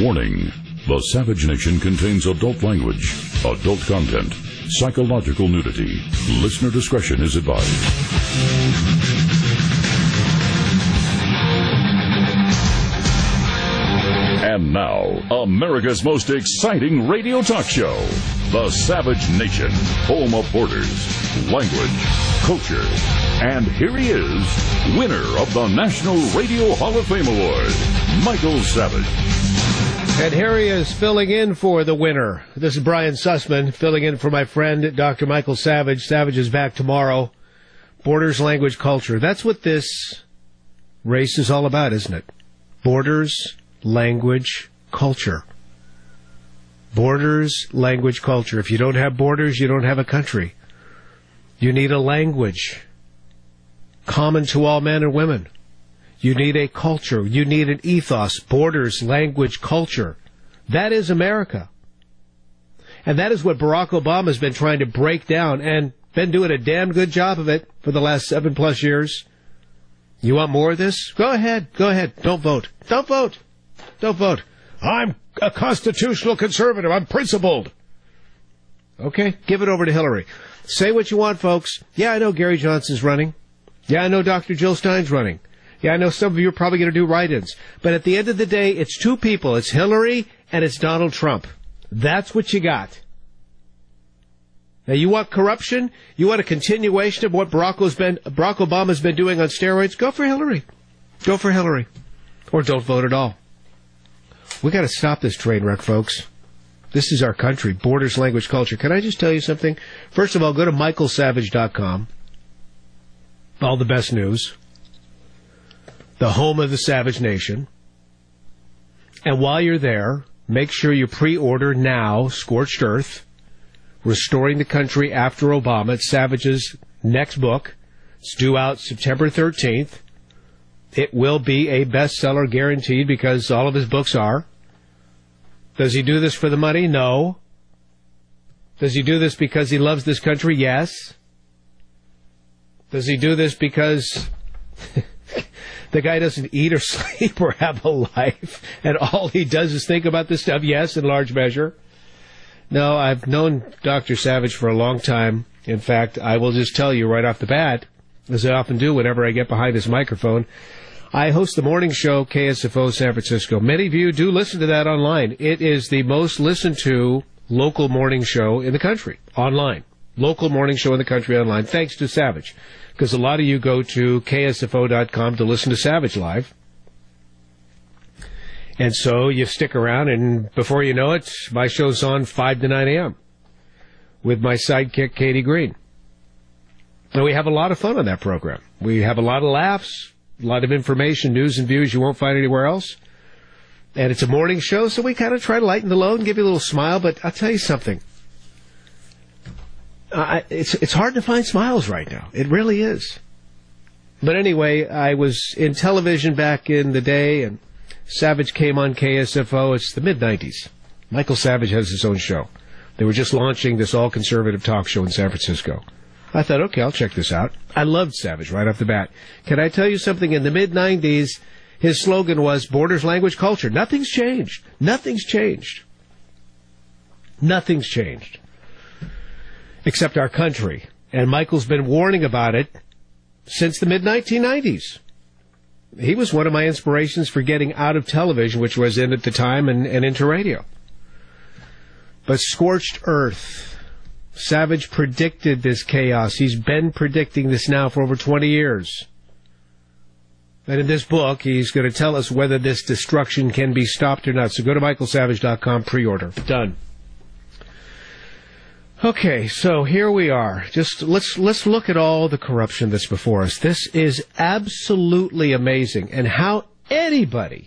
Warning: the Savage Nation contains adult language, adult content, psychological nudity. Listener discretion is advised. And now, America's most exciting radio talk show, The Savage Nation, home of borders, language, culture. And here he is, winner of the National Radio Hall of Fame Award, Michael Savage. And here he is filling in for the winner. This is Brian Sussman filling in for my friend, Dr. Michael Savage. Savage is back tomorrow. Borders, language, culture. That's what this race is all about, isn't it? Borders, language, culture. Borders, language, culture. If you don't have borders, you don't have a country. You need a language common to all men and women. You need a culture. You need an ethos. Borders, language, culture. That is America. And that is what Barack Obama has been trying to break down and been doing a damn good job of it for the last 7+ years. You want more of this? Go ahead. Go ahead. Don't vote. Don't vote. Don't vote. I'm a constitutional conservative. I'm principled. Okay, give it over to Hillary. Say what you want, folks. Yeah, I know Gary Johnson's running. Yeah, I know Dr. Jill Stein's running. Yeah, I know some of you are probably going to do write-ins. But at the end of the day, it's two people. It's Hillary and it's Donald Trump. That's what you got. Now, you want corruption? You want a continuation of what Barack Obama's been doing on steroids? Go for Hillary. Go for Hillary. Or don't vote at all. We got to stop this train wreck, folks. This is our country. Borders, language, culture. Can I just tell you something? First of all, go to michaelsavage.com. All the best news. The home of the Savage Nation. And while you're there, make sure you pre-order now Scorched Earth, Restoring the Country After Obama. It's Savage's next book. It's due out September 13th. It will be a bestseller guaranteed because all of his books are. Does he do this for the money? No. Does he do this because he loves this country? Yes. Does he do this because the guy doesn't eat or sleep or have a life and all he does is think about this stuff? Yes, in large measure. No, I've known Dr. Savage for a long time. In fact, I will just tell you right off the bat, as I often do whenever I get behind this microphone, I host the morning show, KSFO San Francisco. Many of you do listen to that online. It is the most listened to local morning show in the country, online. Local morning show in the country online, thanks to Savage. Because a lot of you go to KSFO.com to listen to Savage Live. And so you stick around, and before you know it, my show's on 5 to 9 a.m. with my sidekick, Katie Green. And we have a lot of fun on that program. We have a lot of laughs, a lot of information, news and views you won't find anywhere else. And it's a morning show, so we kind of try to lighten the load and give you a little smile. But I'll tell you something. It's hard to find smiles right now. It really is. But anyway, I was in television back in the day, and Savage came on KSFO. It's the mid-'90s. Michael Savage has his own show. They were just launching this all-conservative talk show in San Francisco. I thought, okay, I'll check this out. I loved Savage right off the bat. Can I tell you something? In the mid-'90s, his slogan was borders, language, culture. Nothing's changed. Nothing's changed. Nothing's changed. Except our country. And Michael's been warning about it since the mid-1990s. He was one of my inspirations for getting out of television, which was in at the time, and into radio. But Scorched Earth. Savage predicted this chaos. He's been predicting this now for over 20 years. And in this book, he's going to tell us whether this destruction can be stopped or not. So go to michaelsavage.com, pre-order. Done. Okay, so here we are. Just let's look at all the corruption that's before us. This is absolutely amazing. And how anybody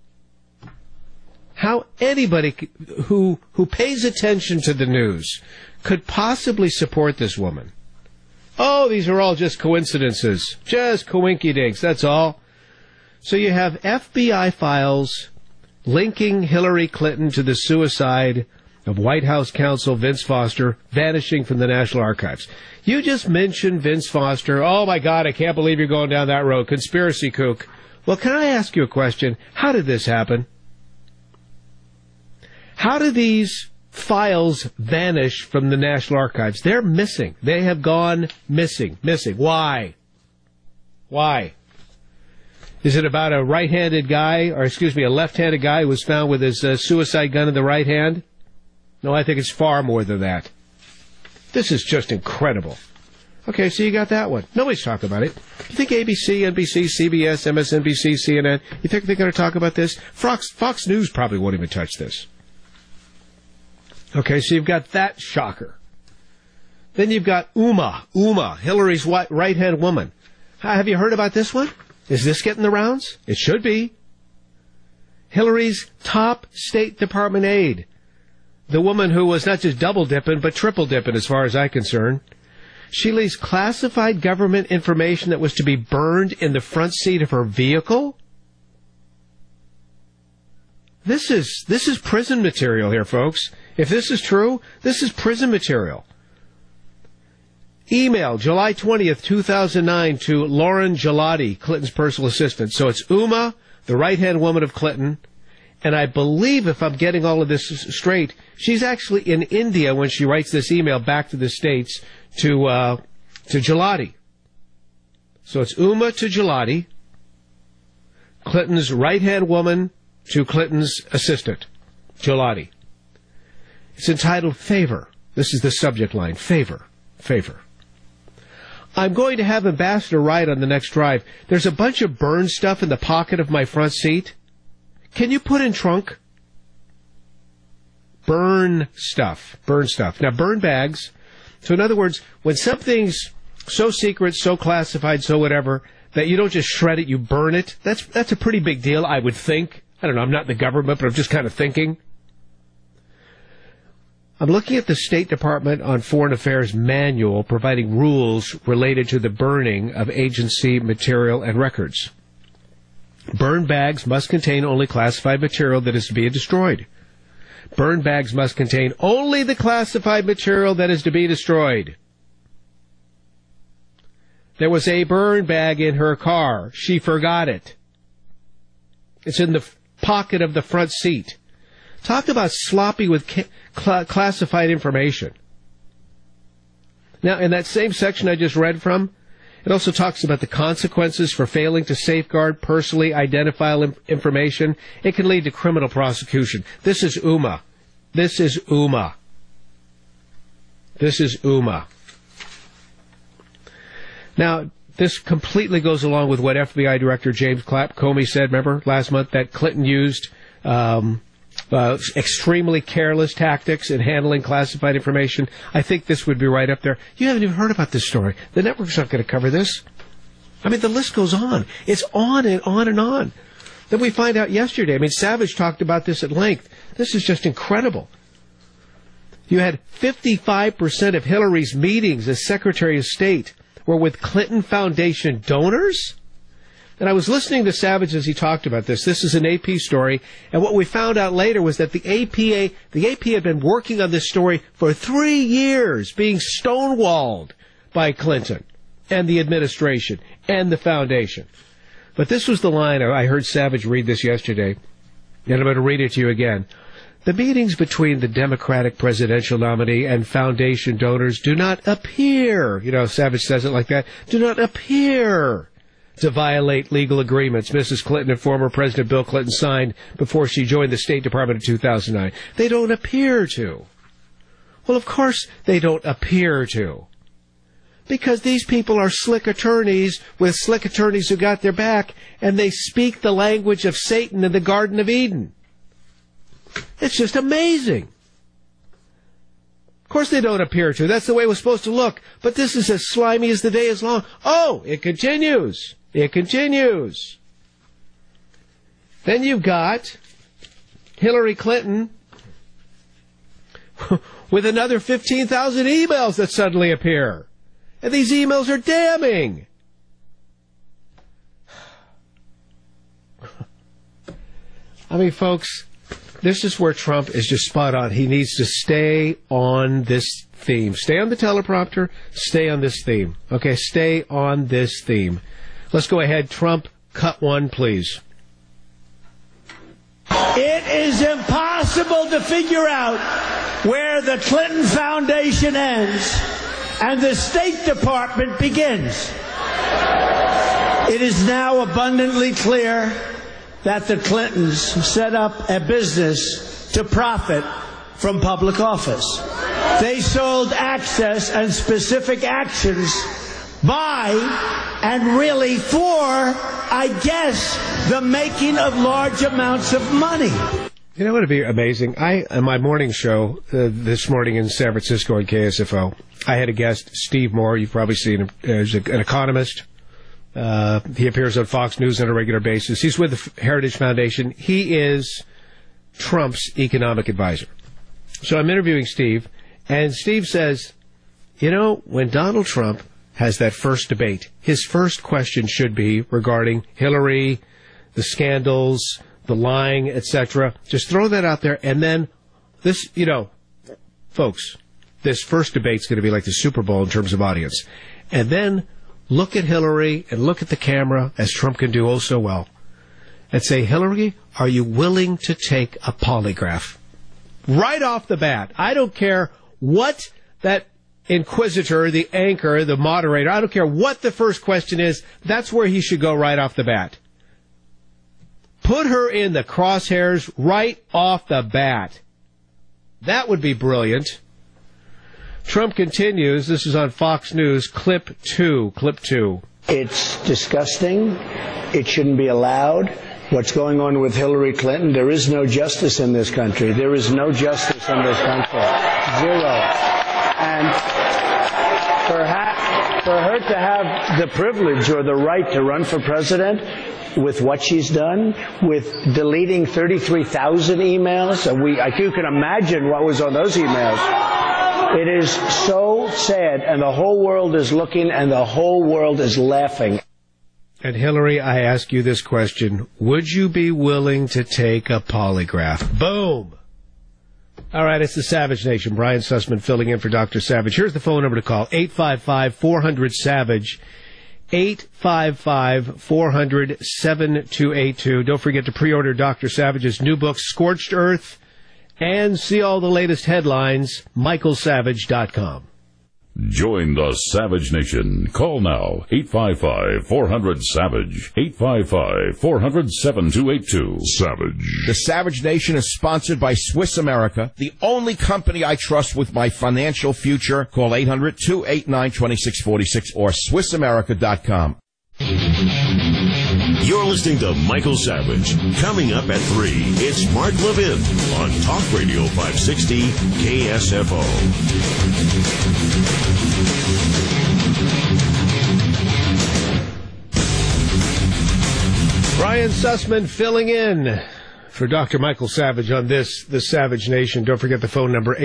who pays attention to the news could possibly support this woman. Oh, these are all just coincidences. Just coinky-dinks, that's all. So you have FBI files linking Hillary Clinton to the suicide of White House counsel Vince Foster vanishing from the National Archives. You just mentioned Vince Foster. Oh, my God, I can't believe you're going down that road. Conspiracy kook. Well, can I ask you a question? How did this happen? How do these files vanish from the National Archives? They're missing. They have gone missing. Why? Is it about a right-handed guy, or a left-handed guy who was found with his suicide gun in the right hand? No, I think it's far more than that. This is just incredible. Okay, so you got that one. Nobody's talking about it. You think ABC, NBC, CBS, MSNBC, CNN, you think they're going to talk about this? Fox News probably won't even touch this. Okay, so you've got that shocker. Then you've got Uma, Hillary's right-hand woman. Have you heard about this one? Is this getting the rounds? It should be. Hillary's top State Department aide. The woman who was not just double-dipping, but triple-dipping as far as I'm concerned. She leaks classified government information that was to be burned in the front seat of her vehicle? This is prison material here, folks. If this is true, this is prison material. Email, July 20th, 2009, to Lauren Gelati, Clinton's personal assistant. So it's Uma, the right-hand woman of Clinton, and I believe, if I'm getting all of this straight, she's actually in India when she writes this email back to the States to Gelati. So it's Uma to Gelati, Clinton's right-hand woman to Clinton's assistant, Gelati. It's entitled Favor. This is the subject line, Favor. I'm going to have Ambassador write on the next drive. There's a bunch of burn stuff in the pocket of my front seat. Can you put in trunk? Burn stuff. Now, burn bags. So in other words, when something's so secret, so classified, so whatever, that you don't just shred it, you burn it, that's a pretty big deal, I would think. I don't know, I'm not in the government, but I'm just kind of thinking. I'm looking at the State Department on Foreign Affairs manual providing rules related to the burning of agency material and records. Burn bags must contain only classified material that is to be destroyed. Burn bags must contain only the classified material that is to be destroyed. There was a burn bag in her car. She forgot it. It's in the pocket of the front seat. Talk about sloppy with classified information. Now, in that same section I just read from, it also talks about the consequences for failing to safeguard personally identifiable information. It can lead to criminal prosecution. This is Uma. Now, this completely goes along with what FBI Director James Comey said, remember, last month, that Clinton used extremely careless tactics in handling classified information. I think this would be right up there. You haven't even heard about this story. The network's not going to cover this. I mean, the list goes on. It's on and on and on. Then we find out yesterday. I mean, Savage talked about this at length. This is just incredible. You had 55% of Hillary's meetings as Secretary of State were with Clinton Foundation donors? And I was listening to Savage as he talked about this. This is an AP story. And what we found out later was that the AP had been working on this story for 3 years, being stonewalled by Clinton and the administration and the foundation. But this was the line. I heard Savage read this yesterday, and I'm going to read it to you again. The meetings between the Democratic presidential nominee and foundation donors do not appear, Savage says it like that, do not appear to violate legal agreements Mrs. Clinton and former President Bill Clinton signed before she joined the State Department in 2009. They don't appear to. Well, of course they don't appear to. Because these people are slick attorneys with slick attorneys who got their back, and they speak the language of Satan in the Garden of Eden. It's just amazing. Of course they don't appear to. That's the way it was supposed to look. But this is as slimy as the day is long. Oh, it continues. It continues. Then you've got Hillary Clinton with another 15,000 emails that suddenly appear. And these emails are damning. I mean, folks, this is where Trump is just spot on. He needs to stay on this theme. Stay on the teleprompter. Stay on this theme. Okay, stay on this theme. Let's go ahead. Trump, cut one, please. It is impossible to figure out where the Clinton Foundation ends and the State Department begins. It is now abundantly clear that the Clintons set up a business to profit from public office. They sold access and specific actions by and really for, I guess, the making of large amounts of money. You know what would be amazing? On my morning show this morning in San Francisco on KSFO, I had a guest, Steve Moore. You've probably seen him. He's an economist. He appears on Fox News on a regular basis. He's with the Heritage Foundation. He is Trump's economic advisor. So I'm interviewing Steve, and Steve says, you know, when Donald Trump has that first debate, his first question should be regarding Hillary, the scandals, the lying, etc. Just throw that out there, and then this, you know, folks, this first debate's going to be like the Super Bowl in terms of audience. And then look at Hillary and look at the camera, as Trump can do oh so well, and say, Hillary, are you willing to take a polygraph? Right off the bat. I don't care what that inquisitor, the anchor, the moderator, I don't care what the first question is, that's where he should go right off the bat. Put her in the crosshairs right off the bat. That would be brilliant. Trump continues. This is on Fox News. Clip 2. It's disgusting. It shouldn't be allowed. What's going on with Hillary Clinton? There is no justice in this country. There is no justice in this country. Zero. And for her to have the privilege or the right to run for president with what she's done, with deleting 33,000 emails, you can imagine what was on those emails. It is so sad, and the whole world is looking, and the whole world is laughing. And Hillary, I ask you this question. Would you be willing to take a polygraph? Boom! All right, it's the Savage Nation. Brian Sussman filling in for Dr. Savage. Here's the phone number to call, 855-400-SAVAGE, 855-400-7282. Don't forget to pre-order Dr. Savage's new book, Scorched Earth, and see all the latest headlines, michaelsavage.com. Join the Savage Nation. Call now, 855-400-SAVAGE, 855-400-7282. Savage. The Savage Nation is sponsored by Swiss America, the only company I trust with my financial future. Call 800-289-2646 or SwissAmerica.com. You're listening to Michael Savage. Coming up at 3, it's Mark Levin on Talk Radio 560 KSFO. Brian Sussman filling in for Dr. Michael Savage on this, the Savage Nation. Don't forget the phone number,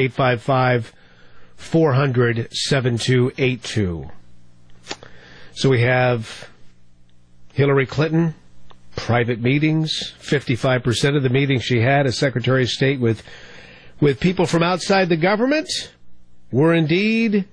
855-400-7282. So we have Hillary Clinton, private meetings. 55% of the meetings she had as Secretary of State with people from outside the government were indeed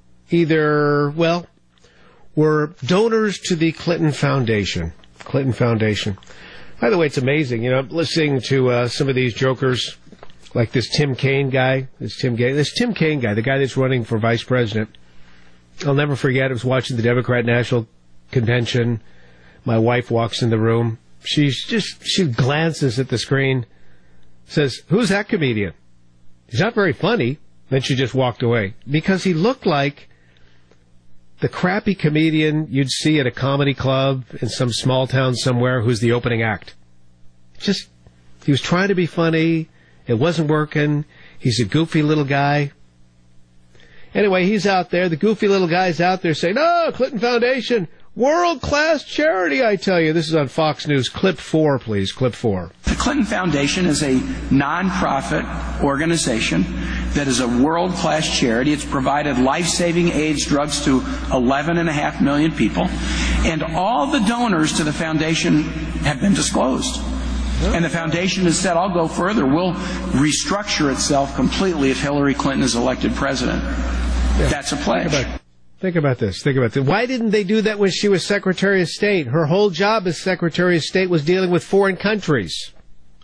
were donors to the Clinton Foundation. Clinton Foundation. By the way, it's amazing. You know, I'm listening to some of these jokers, like this Tim Kaine guy. This Tim Kaine guy, the guy that's running for vice president. I'll never forget, I was watching the Democrat National Convention. My wife walks in the room. She glances at the screen, says, "Who's that comedian? He's not very funny." Then she just walked away because he looked like the crappy comedian you'd see at a comedy club in some small town somewhere who's the opening act. He was trying to be funny. It wasn't working. He's a goofy little guy. Anyway, he's out there. The goofy little guy's out there saying, "Oh, Clinton Foundation, world-class charity, I tell you." This is on Fox News. Clip 4, please. Clip 4. The Clinton Foundation is a non-profit organization that is a world-class charity. It's provided life-saving AIDS drugs to 11.5 million people. And all the donors to the foundation have been disclosed. And the foundation has said, I'll go further. We'll restructure itself completely if Hillary Clinton is elected president. Yeah. That's a pledge. Think about this. Why didn't they do that when she was Secretary of State? Her whole job as Secretary of State was dealing with foreign countries.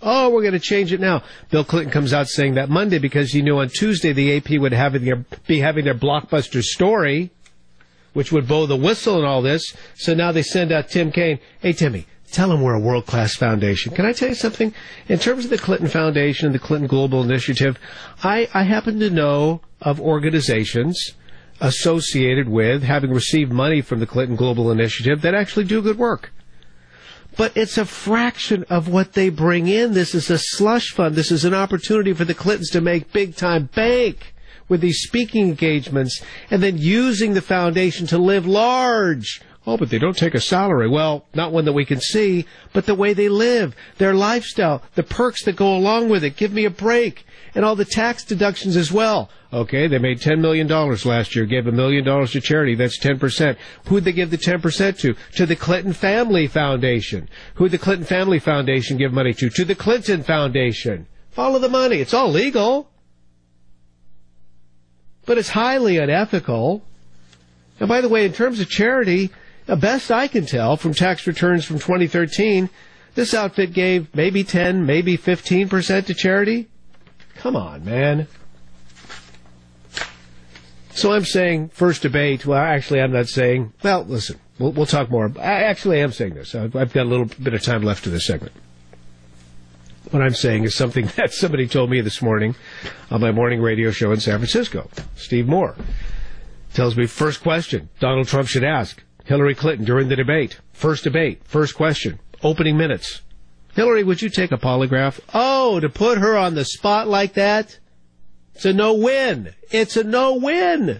Oh, we're going to change it now. Bill Clinton comes out saying that Monday because he knew on Tuesday the AP would be having their blockbuster story, which would blow the whistle and all this. So now they send out Tim Kaine. Hey, Timmy, tell them we're a world-class foundation. Can I tell you something? In terms of the Clinton Foundation and the Clinton Global Initiative, I happen to know of organizations associated with having received money from the Clinton Global Initiative that actually do good work. But it's a fraction of what they bring in. This is a slush fund. This is an opportunity for the Clintons to make big-time bank with these speaking engagements and then using the foundation to live large. Oh, but they don't take a salary. Well, not one that we can see, but the way they live, their lifestyle, the perks that go along with it. Give me a break. And all the tax deductions as well. Okay, they made $10 million last year, gave $1 million to charity. That's 10%. Who'd they give the 10% to? To the Clinton Family Foundation. Who'd the Clinton Family Foundation give money to? To the Clinton Foundation. Follow the money. It's all legal. But it's highly unethical. And by the way, in terms of charity, the best I can tell from tax returns from 2013, this outfit gave maybe 10, maybe 15% to charity. Come on, man. So I'm saying first debate. Well, actually, I'm not saying. Well, listen, we'll talk more. I actually am saying this. I've got a little bit of time left to this segment. What I'm saying is something that somebody told me this morning on my morning radio show in San Francisco. Steve Moore tells me, first question Donald Trump should ask Hillary Clinton during the debate. First debate, first question, opening minutes. Hillary, would you take a polygraph? Oh, to put her on the spot like that? It's a no-win. It's a no-win.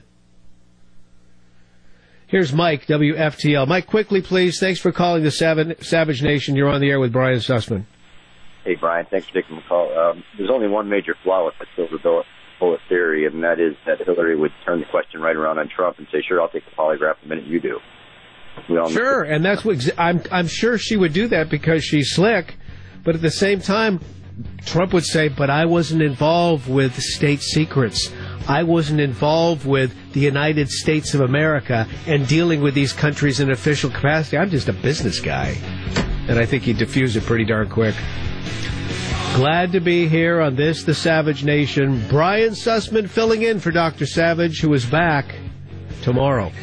Here's Mike, WFTL. Mike, quickly, please. Thanks for calling the Savage Nation. You're on the air with Brian Sussman. Hey, Brian. Thanks for taking the call. There's only one major flaw with the silver bullet theory, and that is that Hillary would turn the question right around on Trump and say, sure, I'll take the polygraph the minute you do. Sure, and that's what I'm sure she would do that because she's slick. But at the same time, Trump would say, but I wasn't involved with state secrets. I wasn't involved with the United States of America and dealing with these countries in official capacity. I'm just a business guy. And I think he'd diffuse it pretty darn quick. Glad to be here on this, the Savage Nation. Brian Sussman filling in for Dr. Savage, who is back tomorrow.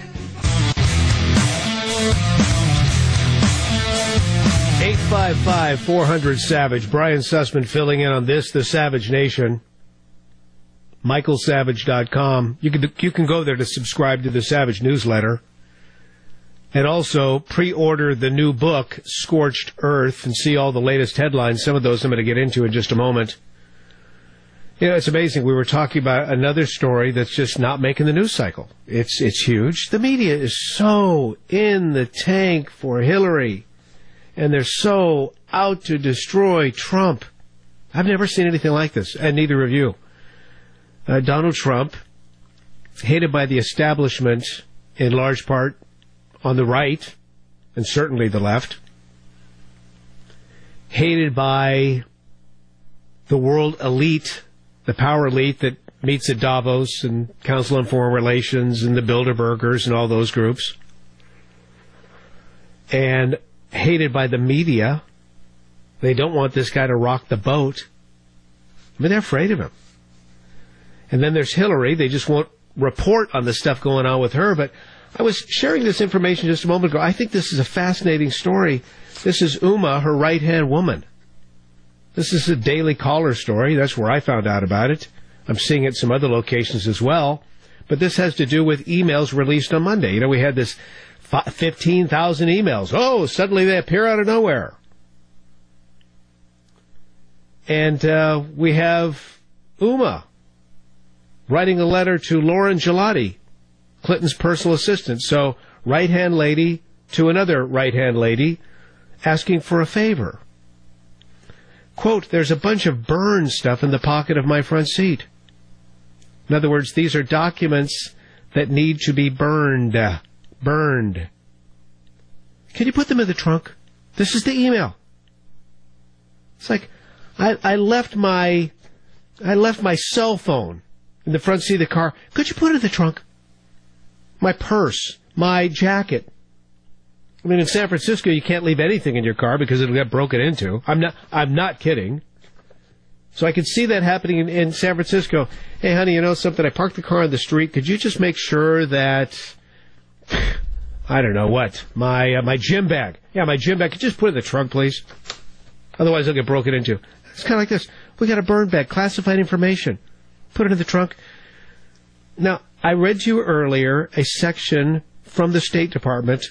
855-400-SAVAGE. Brian Sussman filling in on this, the Savage Nation. MichaelSavage.com. You can go there to subscribe to the Savage newsletter. And also pre-order the new book, Scorched Earth, and see all the latest headlines. Some of those I'm going to get into in just a moment. You know, it's amazing. We were talking about another story that's just not making the news cycle. It's huge. The media is so in the tank for Hillary. And they're so out to destroy Trump. I've never seen anything like this, and neither of you. Donald Trump, hated by the establishment in large part on the right, and certainly the left. Hated by the world elite, the power elite that meets at Davos and Council on Foreign Relations and the Bilderbergers and all those groups. And hated by the media. They don't want this guy to rock the boat. I mean, they're afraid of him. And then there's Hillary. They just won't report on the stuff going on with her. But I was sharing this information just a moment ago. I think this is a fascinating story. This is Uma, her right-hand woman. This is a Daily Caller story. That's where I found out about it. I'm seeing it in some other locations as well. But this has to do with emails released on Monday. You know, we had this 15,000 emails. Oh, suddenly they appear out of nowhere. And we have Uma writing a letter to Lauren Gelati, Clinton's personal assistant. So, right-hand lady to another right-hand lady asking for a favor. Quote, there's a bunch of burned stuff in the pocket of my front seat. In other words, these are documents that need to be burned. Burned. Can you put them in the trunk? This is the email. It's like, I left my cell phone in the front seat of the car. Could you put it in the trunk? My purse, my jacket. I mean, in San Francisco, you can't leave anything in your car because it'll get broken into. I'm not kidding. So I could see that happening in San Francisco. Hey, honey, you know something? I parked the car on the street. Could you just make sure that, I don't know what, my gym bag. Yeah, my gym bag. Could you just put it in the trunk, please? Otherwise, it'll get broken into. It's kind of like this. We got a burn bag, classified information. Put it in the trunk. Now, I read to you earlier a section from the State Department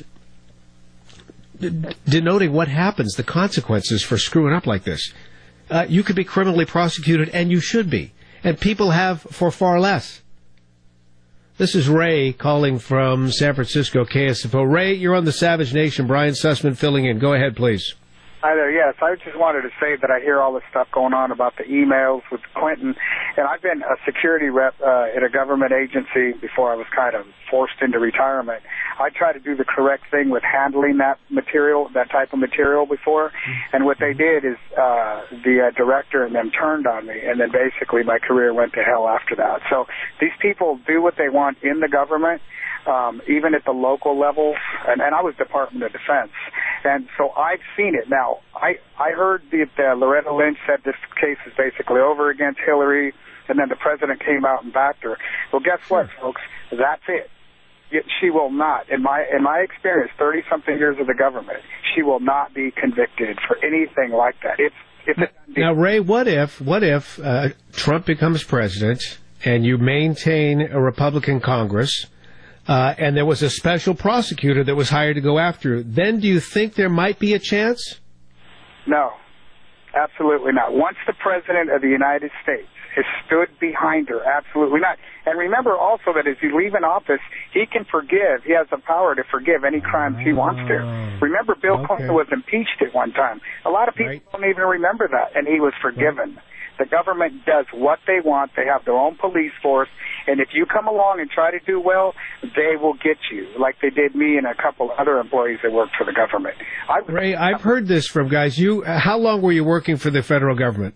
denoting what happens, the consequences for screwing up like this. You could be criminally prosecuted, and you should be. And people have for far less. This is Ray calling from San Francisco, KSFO. Ray, you're on the Savage Nation. Brian Sussman filling in. Go ahead, please. Hi there. Yes, I just wanted to say that I hear all this stuff going on about the emails with Clinton, and I've been a security rep at a government agency before I was kind of forced into retirement. I try to do the correct thing with handling that material, that type of material before, and what they did is the director and them turned on me, and then basically my career went to hell after that. So these people do what they want in the government, even at the local level, and I was Department of Defense. And so I've seen it. Now, I heard that Loretta Lynch said this case is basically over against Hillary, and then the president came out and backed her. Well, guess what, folks? That's it. She will not, in my experience, 30-something years of the government, she will not be convicted for anything like that. Now, Ray, what if Trump becomes president and you maintain a Republican Congress, and there was a special prosecutor that was hired to go after you? Then do you think there might be a chance? No, absolutely not. Once the President of the United States has stood behind her, absolutely not. And remember also that as you leave an office, he can forgive. He has the power to forgive any crimes he wants to. Remember, Bill Clinton was impeached at one time. A lot of people don't even remember that, and he was forgiven. The government does what they want. They have their own police force. And if you come along and try to do well, they will get you, like they did me and a couple other employees that worked for the government. Ray, I've heard this from guys. How long were you working for the federal government?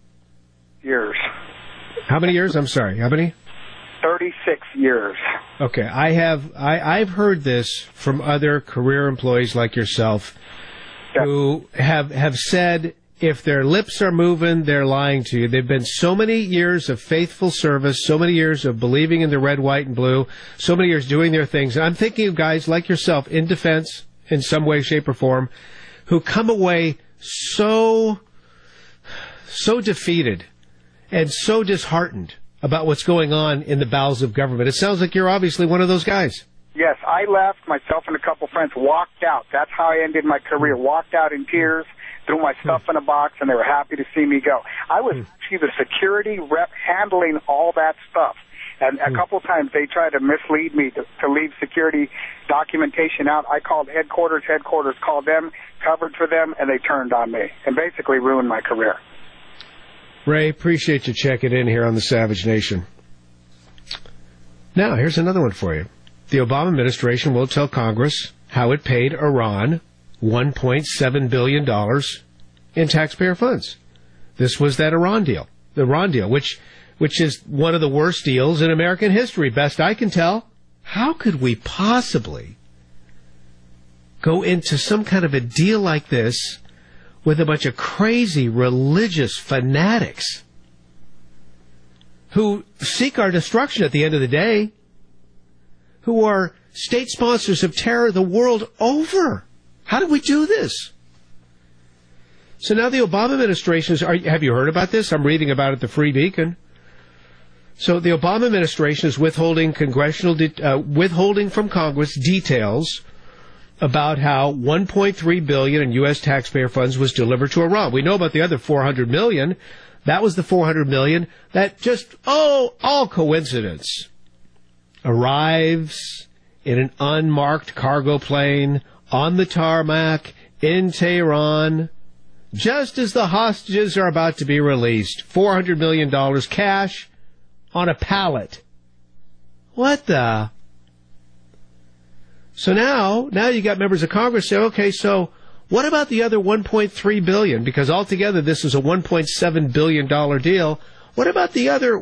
Years. How many years? I'm sorry. How many? 36 years. Okay. I've heard this from other career employees like yourself who have said, if their lips are moving, they're lying to you. They've been so many years of faithful service, so many years of believing in the red, white, and blue, so many years doing their things. And I'm thinking of guys like yourself in defense in some way, shape, or form who come away so defeated and so disheartened about what's going on in the bowels of government. It sounds like you're obviously one of those guys. Yes, I left. Myself and a couple friends walked out. That's how I ended my career. Walked out in tears, threw my stuff in a box, and they were happy to see me go. I was actually the security rep handling all that stuff. And a couple times they tried to mislead me to leave security documentation out. I called headquarters called them, covered for them, and they turned on me and basically ruined my career. Ray, appreciate you checking in here on the Savage Nation. Now, here's another one for you. The Obama administration will tell Congress how it paid Iran $1.7 billion in taxpayer funds. This was that Iran deal, which is one of the worst deals in American history, best I can tell. How could we possibly go into some kind of a deal like this with a bunch of crazy religious fanatics who seek our destruction at the end of the day, who are state sponsors of terror the world over? How did we do this? So now the Obama administration have you heard about this? I'm reading about it at the Free Beacon. So the Obama administration is withholding from Congress details about how $1.3 billion in U.S. taxpayer funds was delivered to Iran. We know about the other $400 million. That was the $400 million that just, all coincidence, arrives in an unmarked cargo plane on the tarmac in Tehran just as the hostages are about to be released. $400 million cash on a pallet. What the? So now you got members of Congress say, okay, so what about the other $1.3 billion? Because altogether this is a $1.7 billion deal. What about the other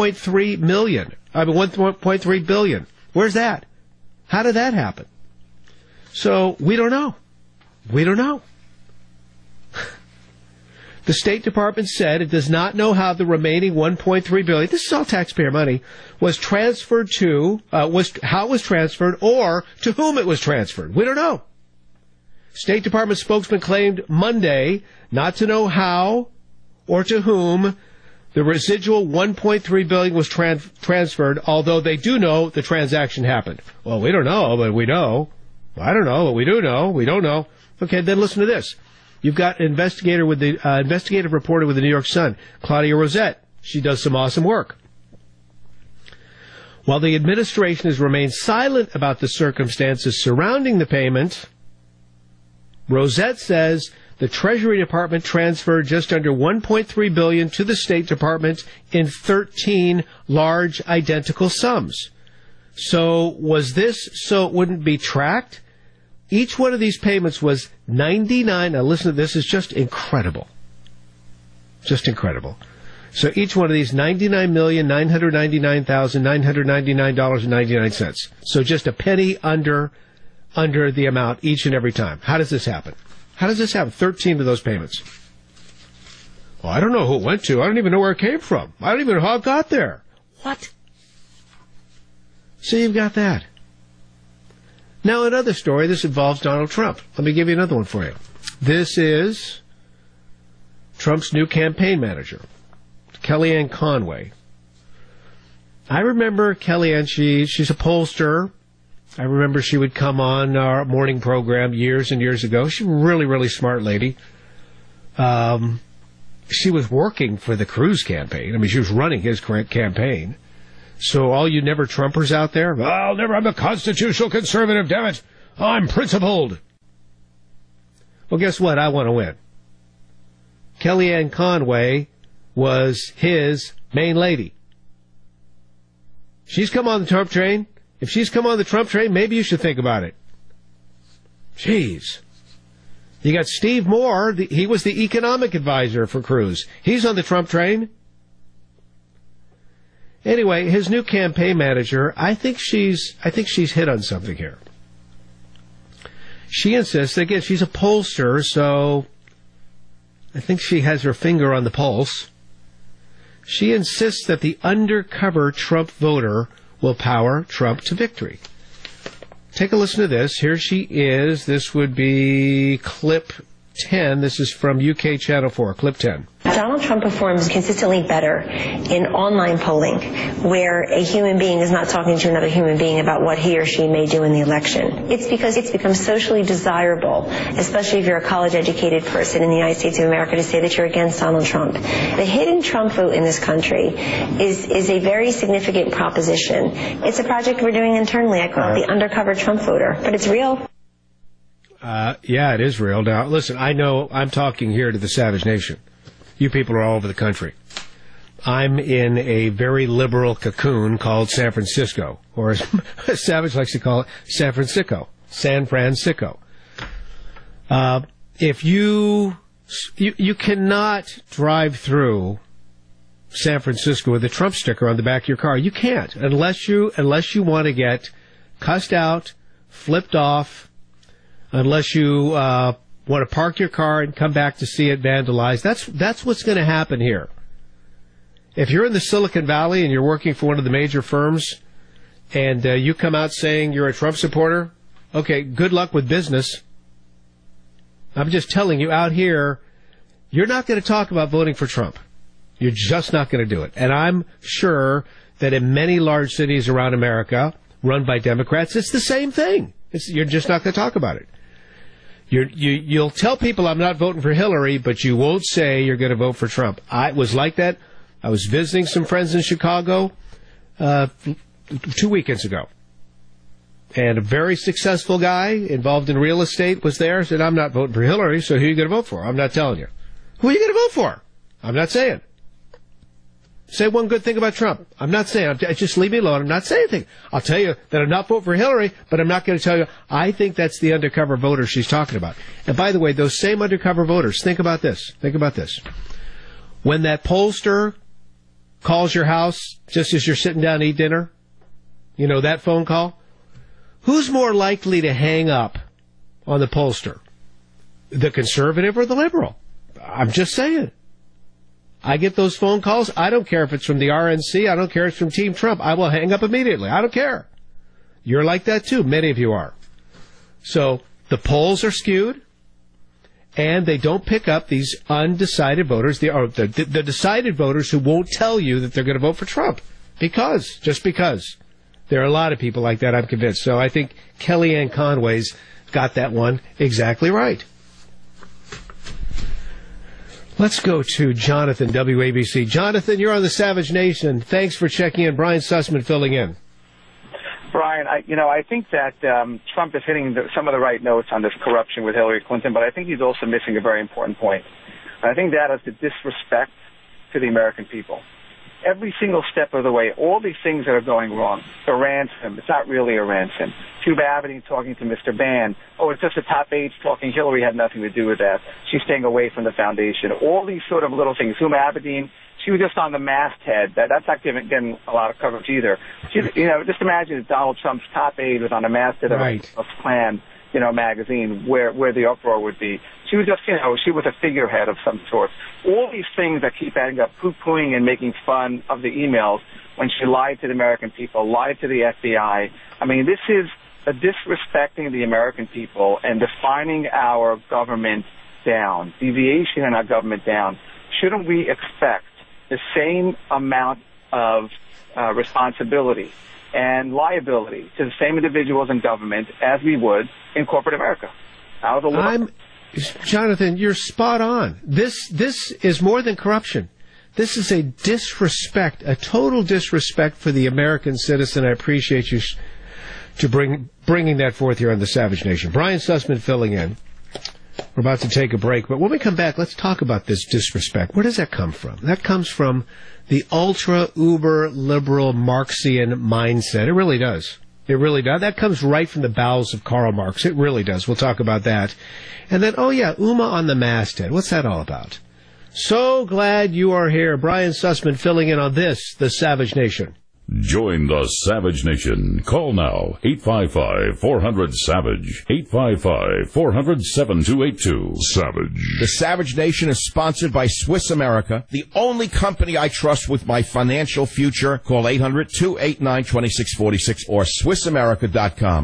$1.3 billion? Where's that? How did that happen? So we don't know. The The State Department said it does not know how the remaining $1.3 billion, this is all taxpayer money, was transferred to, how it was transferred or to whom it was transferred. We don't know. State Department spokesman claimed Monday not to know how or to whom the residual $1.3 billion was transferred, although they do know the transaction happened. Well, we don't know, but we know. I don't know, but we do know. We don't know. Okay, then listen to this. You've got an investigative reporter with the New York Sun, Claudia Rosette. She does some awesome work. While the administration has remained silent about the circumstances surrounding the payment, Rosette says the Treasury Department transferred just under $1.3 billion to the State Department in 13 large identical sums. So was this so it wouldn't be tracked? Each one of these payments was 99. Now listen to this. Is just incredible. Just incredible. So each one of these, $99,999,999.99. So just a penny under the amount each and every time. How does this happen? How does this happen? 13 of those payments. Well, I don't know who it went to. I don't even know where it came from. I don't even know how it got there. What? So you've got that. Now, another story. This involves Donald Trump. Let me give you another one for you. This is Trump's new campaign manager, Kellyanne Conway. I remember Kellyanne. She's a pollster. I remember she would come on our morning program years and years ago. She's a really, really smart lady. She was working for the Cruz campaign. I mean, she was running his campaign. So all you never Trumpers out there, I'm a constitutional conservative, damn it. I'm principled. Well, guess what? I want to win. Kellyanne Conway was his main lady. She's come on the Trump train. If she's come on the Trump train, maybe you should think about it. Jeez. You got Steve Moore. He was the economic advisor for Cruz. He's on the Trump train. Anyway, his new campaign manager, I think she's hit on something here. She insists, again, she's a pollster, so I think she has her finger on the pulse. She insists that the undercover Trump voter will power Trump to victory. Take a listen to this. Here she is. This would be clip 10. This is from UK Channel 4, clip 10. Donald Trump performs consistently better in online polling, where a human being is not talking to another human being about what he or she may do in the election. It's because it's become socially desirable, especially if you're a college-educated person in the United States of America, to say that you're against Donald Trump. The hidden Trump vote in this country is a very significant proposition. It's a project we're doing internally. I call it the undercover Trump voter, but it's real. Yeah, it is real. Now, listen, I know I'm talking here to the Savage Nation. You people are all over the country. I'm in a very liberal cocoon called San Francisco, or as Savage likes to call it, San Francisco. San Francisco. If you cannot drive through San Francisco with a Trump sticker on the back of your car. You can't unless you want to get cussed out, flipped off, unless you want to park your car and come back to see it vandalized. That's what's going to happen here. If you're in the Silicon Valley and you're working for one of the major firms and you come out saying you're a Trump supporter, okay, good luck with business. I'm just telling you, out here, you're not going to talk about voting for Trump. You're just not going to do it. And I'm sure that in many large cities around America run by Democrats, it's the same thing. You're just not going to talk about it. You'll tell people I'm not voting for Hillary, but you won't say you're going to vote for Trump. I was like that. I was visiting some friends in Chicago 2 weekends ago. And a very successful guy involved in real estate was there, said, I'm not voting for Hillary, so who are you going to vote for? I'm not telling you. Who are you going to vote for? I'm not saying. Say one good thing about Trump. I'm not saying. Just leave me alone. I'm not saying anything. I'll tell you that I'm not voting for Hillary, but I'm not going to tell you. I think that's the undercover voter she's talking about. And by the way, those same undercover voters, think about this. Think about this. When that pollster calls your house just as you're sitting down to eat dinner, you know, that phone call, who's more likely to hang up on the pollster? The conservative or the liberal? I'm just saying. I get those phone calls. I don't care if it's from the RNC. I don't care if it's from Team Trump. I will hang up immediately. I don't care. You're like that too. Many of you are. So the polls are skewed, and they don't pick up these undecided voters, the decided voters who won't tell you that they're going to vote for Trump. Just because. There are a lot of people like that, I'm convinced. So I think Kellyanne Conway's got that one exactly right. Let's go to Jonathan, WABC. Jonathan, you're on the Savage Nation. Thanks for checking in. Brian Sussman filling in. Brian, I think that Trump is hitting some of the right notes on this corruption with Hillary Clinton, but I think he's also missing a very important point. And I think that is the disrespect to the American people. Every single step of the way, all these things that are going wrong, the ransom, it's not really a ransom. Tuba Abedin talking to Mr. Ban, it's just the top aides talking. Hillary had nothing to do with that. She's staying away from the foundation. All these sort of little things. Huma Abedin, she was just on the masthead. That's not getting a lot of coverage either. Just imagine if Donald Trump's top aide was on the masthead of Klan, magazine, where the uproar would be. She was just, she was a figurehead of some sort. All these things that keep adding up, poo-pooing and making fun of the emails when she lied to the American people, lied to the FBI. I mean, this is a disrespecting the American people and defining our government down, deviation in our government down. Shouldn't we expect the same amount of responsibility and liability to the same individuals in government as we would in corporate America? Jonathan, you're spot on. This is more than corruption. This is a disrespect, a total disrespect for the American citizen. I appreciate you to bringing that forth here on the Savage Nation. Brian Sussman filling in. We're about to take a break, but when we come back, let's talk about this disrespect. Where does that come from? That comes from the ultra-uber-liberal Marxian mindset. It really does. It really does. That comes right from the bowels of Karl Marx. It really does. We'll talk about that. And then, Uma on the masthead. What's that all about? So glad you are here. Brian Sussman filling in on this, the Savage Nation. Join the Savage Nation. Call now, 855-400-SAVAGE, 855-400-7282. Savage. The Savage Nation is sponsored by Swiss America, the only company I trust with my financial future. Call 800-289-2646 or SwissAmerica.com.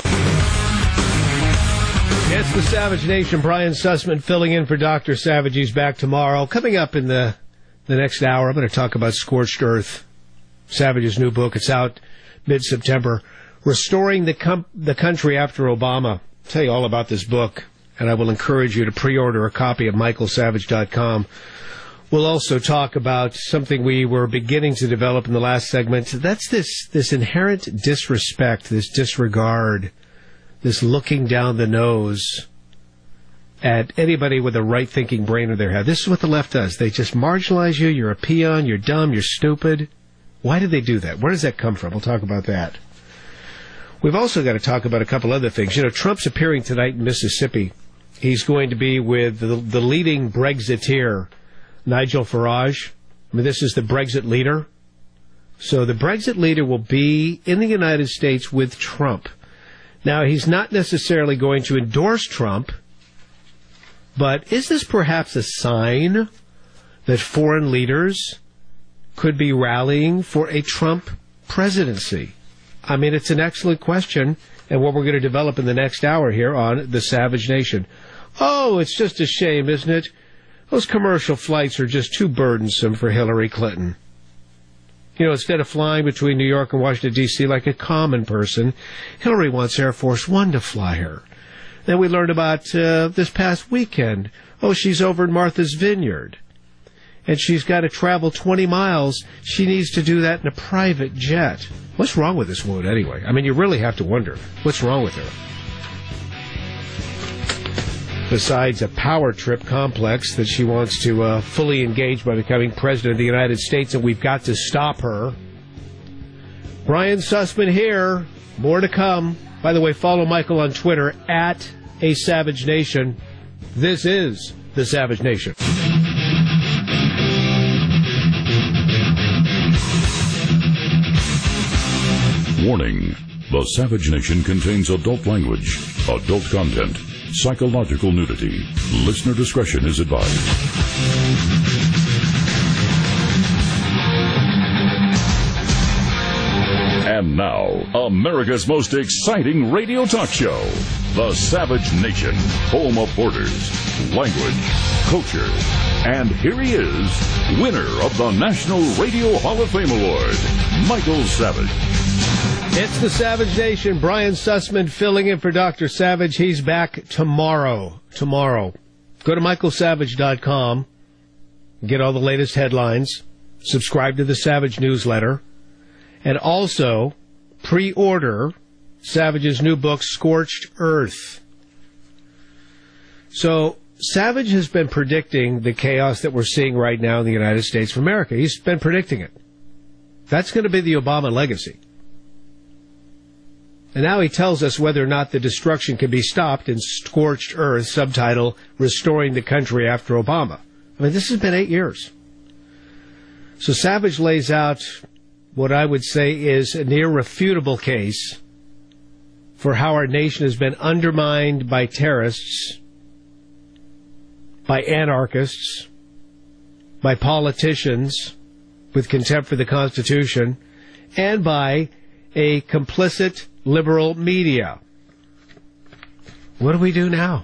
It's the Savage Nation. Brian Sussman filling in for Dr. Savage. He's back tomorrow. Coming up in the next hour, I'm going to talk about Scorched Earth. Savage's new book. It's out mid-September. Restoring the Country After Obama. I'll tell you all about this book, and I will encourage you to pre-order a copy at michaelsavage.com. We'll also talk about something we were beginning to develop in the last segment. That's this inherent disrespect, this disregard, this looking down the nose at anybody with a right-thinking brain in their head. This is what the left does. They just marginalize you. You're a peon. You're dumb. You're stupid. Why did they do that? Where does that come from? We'll talk about that. We've also got to talk about a couple other things. Trump's appearing tonight in Mississippi. He's going to be with the leading Brexiteer, Nigel Farage. This is the Brexit leader. So the Brexit leader will be in the United States with Trump. Now, he's not necessarily going to endorse Trump, but is this perhaps a sign that foreign leaders could be rallying for a Trump presidency? It's an excellent question, and what we're going to develop in the next hour here on The Savage Nation. Oh, it's just a shame, isn't it? Those commercial flights are just too burdensome for Hillary Clinton. Instead of flying between New York and Washington, D.C. like a common person, Hillary wants Air Force One to fly her. Then we learned about this past weekend. She's over in Martha's Vineyard, and she's got to travel 20 miles. She needs to do that in a private jet. What's wrong with this woman anyway? You really have to wonder, what's wrong with her? Besides a power trip complex that she wants to fully engage by becoming president of the United States, and we've got to stop her. Brian Sussman here. More to come. By the way, follow Michael on Twitter at @ASavageNation. This is the Savage Nation. Warning. The Savage Nation contains adult language, adult content, psychological nudity. Listener discretion is advised. And now, America's most exciting radio talk show, The Savage Nation, home of borders, language, culture. And here he is, winner of the National Radio Hall of Fame Award, Michael Savage. It's the Savage Nation. Brian Sussman filling in for Dr. Savage. He's back tomorrow. Go to michaelsavage.com. Get all the latest headlines. Subscribe to the Savage newsletter. And also, pre-order Savage's new book, Scorched Earth. So, Savage has been predicting the chaos that we're seeing right now in the United States of America. He's been predicting it. That's going to be the Obama legacy. And now he tells us whether or not the destruction can be stopped in Scorched Earth, subtitle, Restoring the Country After Obama. I mean, this has been 8 years. So Savage lays out what I would say is an irrefutable case for how our nation has been undermined by terrorists, by anarchists, by politicians with contempt for the Constitution, and by a complicit liberal media. What do we do now?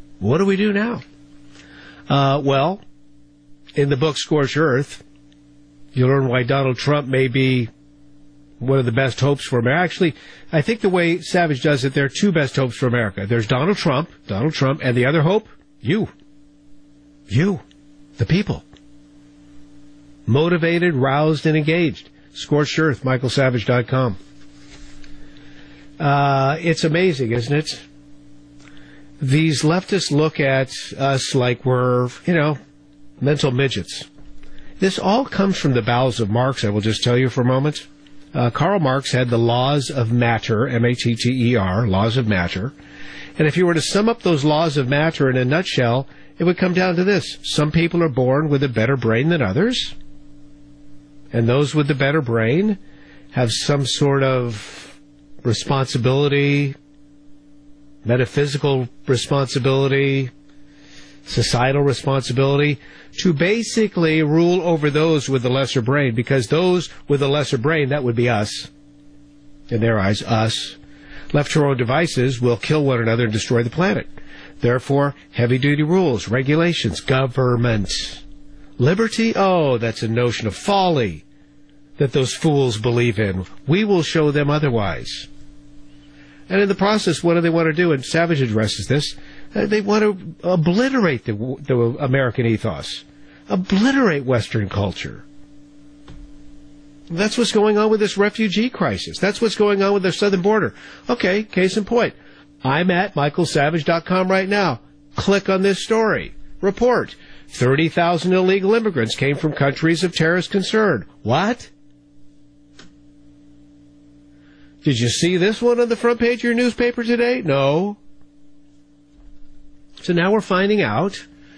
Well, in the book Scorched Earth, you learn why Donald Trump may be one of the best hopes for America. Actually, I think the way Savage does it, there are two best hopes for America. There's Donald Trump, and the other hope, you, the people. Motivated, roused, and engaged. Scorched Earth, michaelsavage.com. It's amazing, isn't it? These leftists look at us like we're, mental midgets. This all comes from the bowels of Marx, I will just tell you for a moment. Karl Marx had the laws of matter, M-A-T-T-E-R, laws of matter. And if you were to sum up those laws of matter in a nutshell, it would come down to this. Some people are born with a better brain than others. And those with the better brain have some sort of responsibility, metaphysical responsibility, societal responsibility, to basically rule over those with the lesser brain, because those with the lesser brain, that would be us, in their eyes, us, left to our own devices, will kill one another and destroy the planet. Therefore, heavy-duty rules, regulations, government. Liberty? Oh, that's a notion of folly that those fools believe in. We will show them otherwise. And in the process, what do they want to do? And Savage addresses this. They want to obliterate the American ethos, obliterate Western culture. That's what's going on with this refugee crisis. That's what's going on with the southern border. Okay, case in point. I'm at michaelsavage.com right now. Click on this story. Report. 30,000 illegal immigrants came from countries of terrorist concern. What? Did you see this one on the front page of your newspaper today? No. So now we're finding out,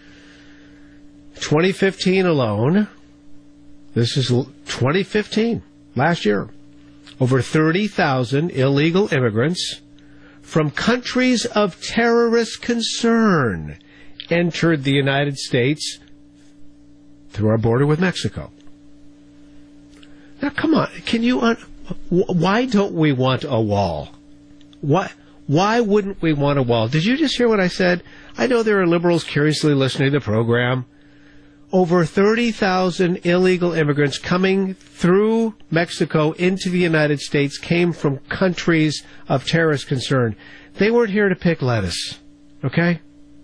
2015 alone, this is 2015, last year, over 30,000 illegal immigrants from countries of terrorist concern entered the United States through our border with Mexico. Now, come on, why don't we want a wall? Why wouldn't we want a wall? Did you just hear what I said? I know there are liberals curiously listening to the program. Over 30,000 illegal immigrants coming through Mexico into the United States came from countries of terrorist concern. They weren't here to pick lettuce, okay?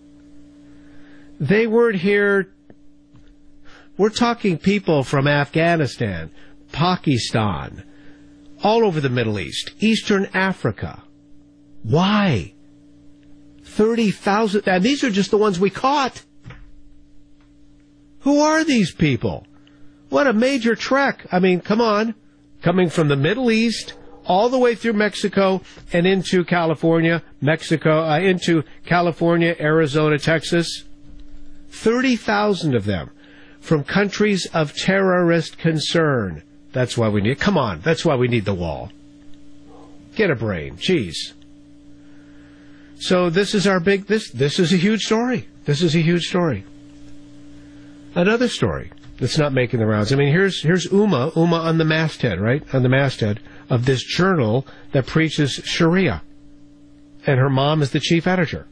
They weren't here. We're talking people from Afghanistan, Pakistan, all over the Middle East, Eastern Africa. Why? 30,000, and these are just the ones we caught. Who are these people? What a major trek. I mean, come on. Coming from the Middle East, all the way through Mexico and into California, into California, Arizona, Texas. 30,000 of them from countries of terrorist concern. That's why we need, come on, that's why we need the wall. Get a brain, jeez. So this is our this is a huge story. This is a huge story. Another story. that's not making the rounds. I mean, here's Uma on the masthead, right? On the masthead of this journal that preaches Sharia. And her mom is the chief editor.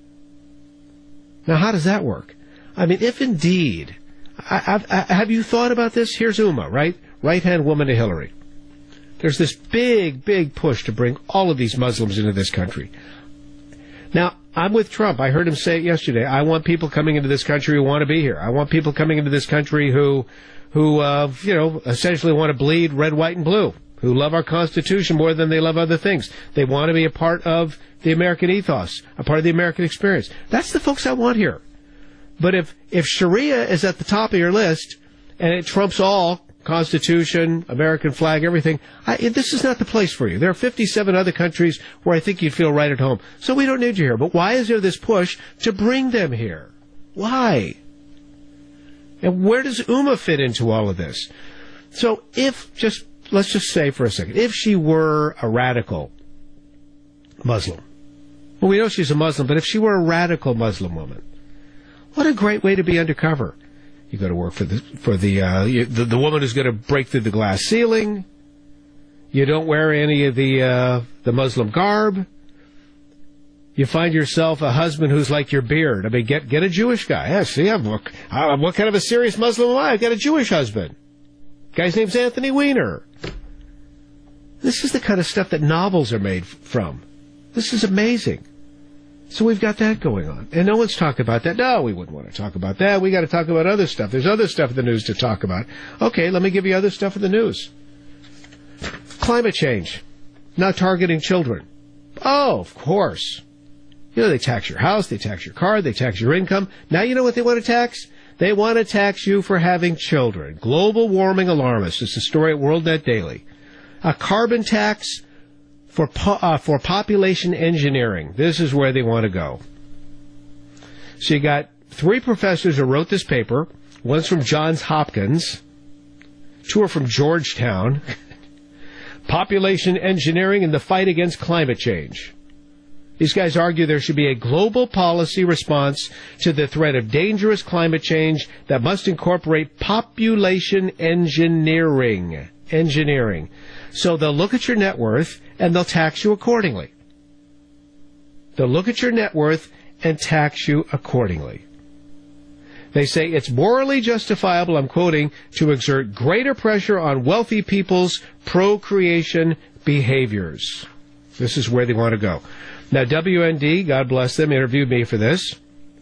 Now, how does that work? I mean, if indeed, have you thought about this? Here's Uma, right? Right-hand woman to Hillary. There's this big, big push to bring all of these Muslims into this country. Now, I'm with Trump. I heard him say it yesterday. I want people coming into this country who want to be here. I want people coming into this country who essentially want to bleed red, white, and blue, who love our Constitution more than they love other things. They want to be a part of the American ethos, a part of the American experience. That's the folks I want here. But if Sharia is at the top of your list, and it trumps all, Constitution, American flag, everything, this is not the place for you. There are 57 other countries where I think you'd feel right at home. So we don't need you here. But why is there this push to bring them here? Why? And where does Uma fit into all of this? So let's just say for a second, if she were a radical Muslim, well, we know she's a Muslim, but if she were a radical Muslim woman, what a great way to be undercover. You go to work for the woman who's going to break through the glass ceiling. You don't wear any of the Muslim garb. You find yourself a husband who's like your beard. I mean, get a Jewish guy. Yeah, see, what kind of a serious Muslim am I? I've got a Jewish husband. Guy's name's Anthony Weiner. This is the kind of stuff that novels are made from. This is amazing. So we've got that going on. And no one's talking about that. No, we wouldn't want to talk about that. We got to talk about other stuff. There's other stuff in the news to talk about. Okay, let me give you other stuff in the news. Climate change. Not targeting children. Oh, of course. You know, they tax your house, they tax your car, they tax your income. Now you know what they want to tax? They want to tax you for having children. Global warming alarmists. It's a story at WorldNet Daily. A carbon tax for population engineering. This is where they want to go. So you got 3 professors who wrote this paper. One's from Johns Hopkins. 2 are from Georgetown. Population engineering in the fight against climate change. These guys argue there should be a global policy response to the threat of dangerous climate change that must incorporate population engineering. So they'll look at your net worth and they'll tax you accordingly. They'll look at your net worth and tax you accordingly. They say it's morally justifiable, I'm quoting, to exert greater pressure on wealthy people's procreation behaviors. This is where they want to go. Now, WND, God bless them, interviewed me for this.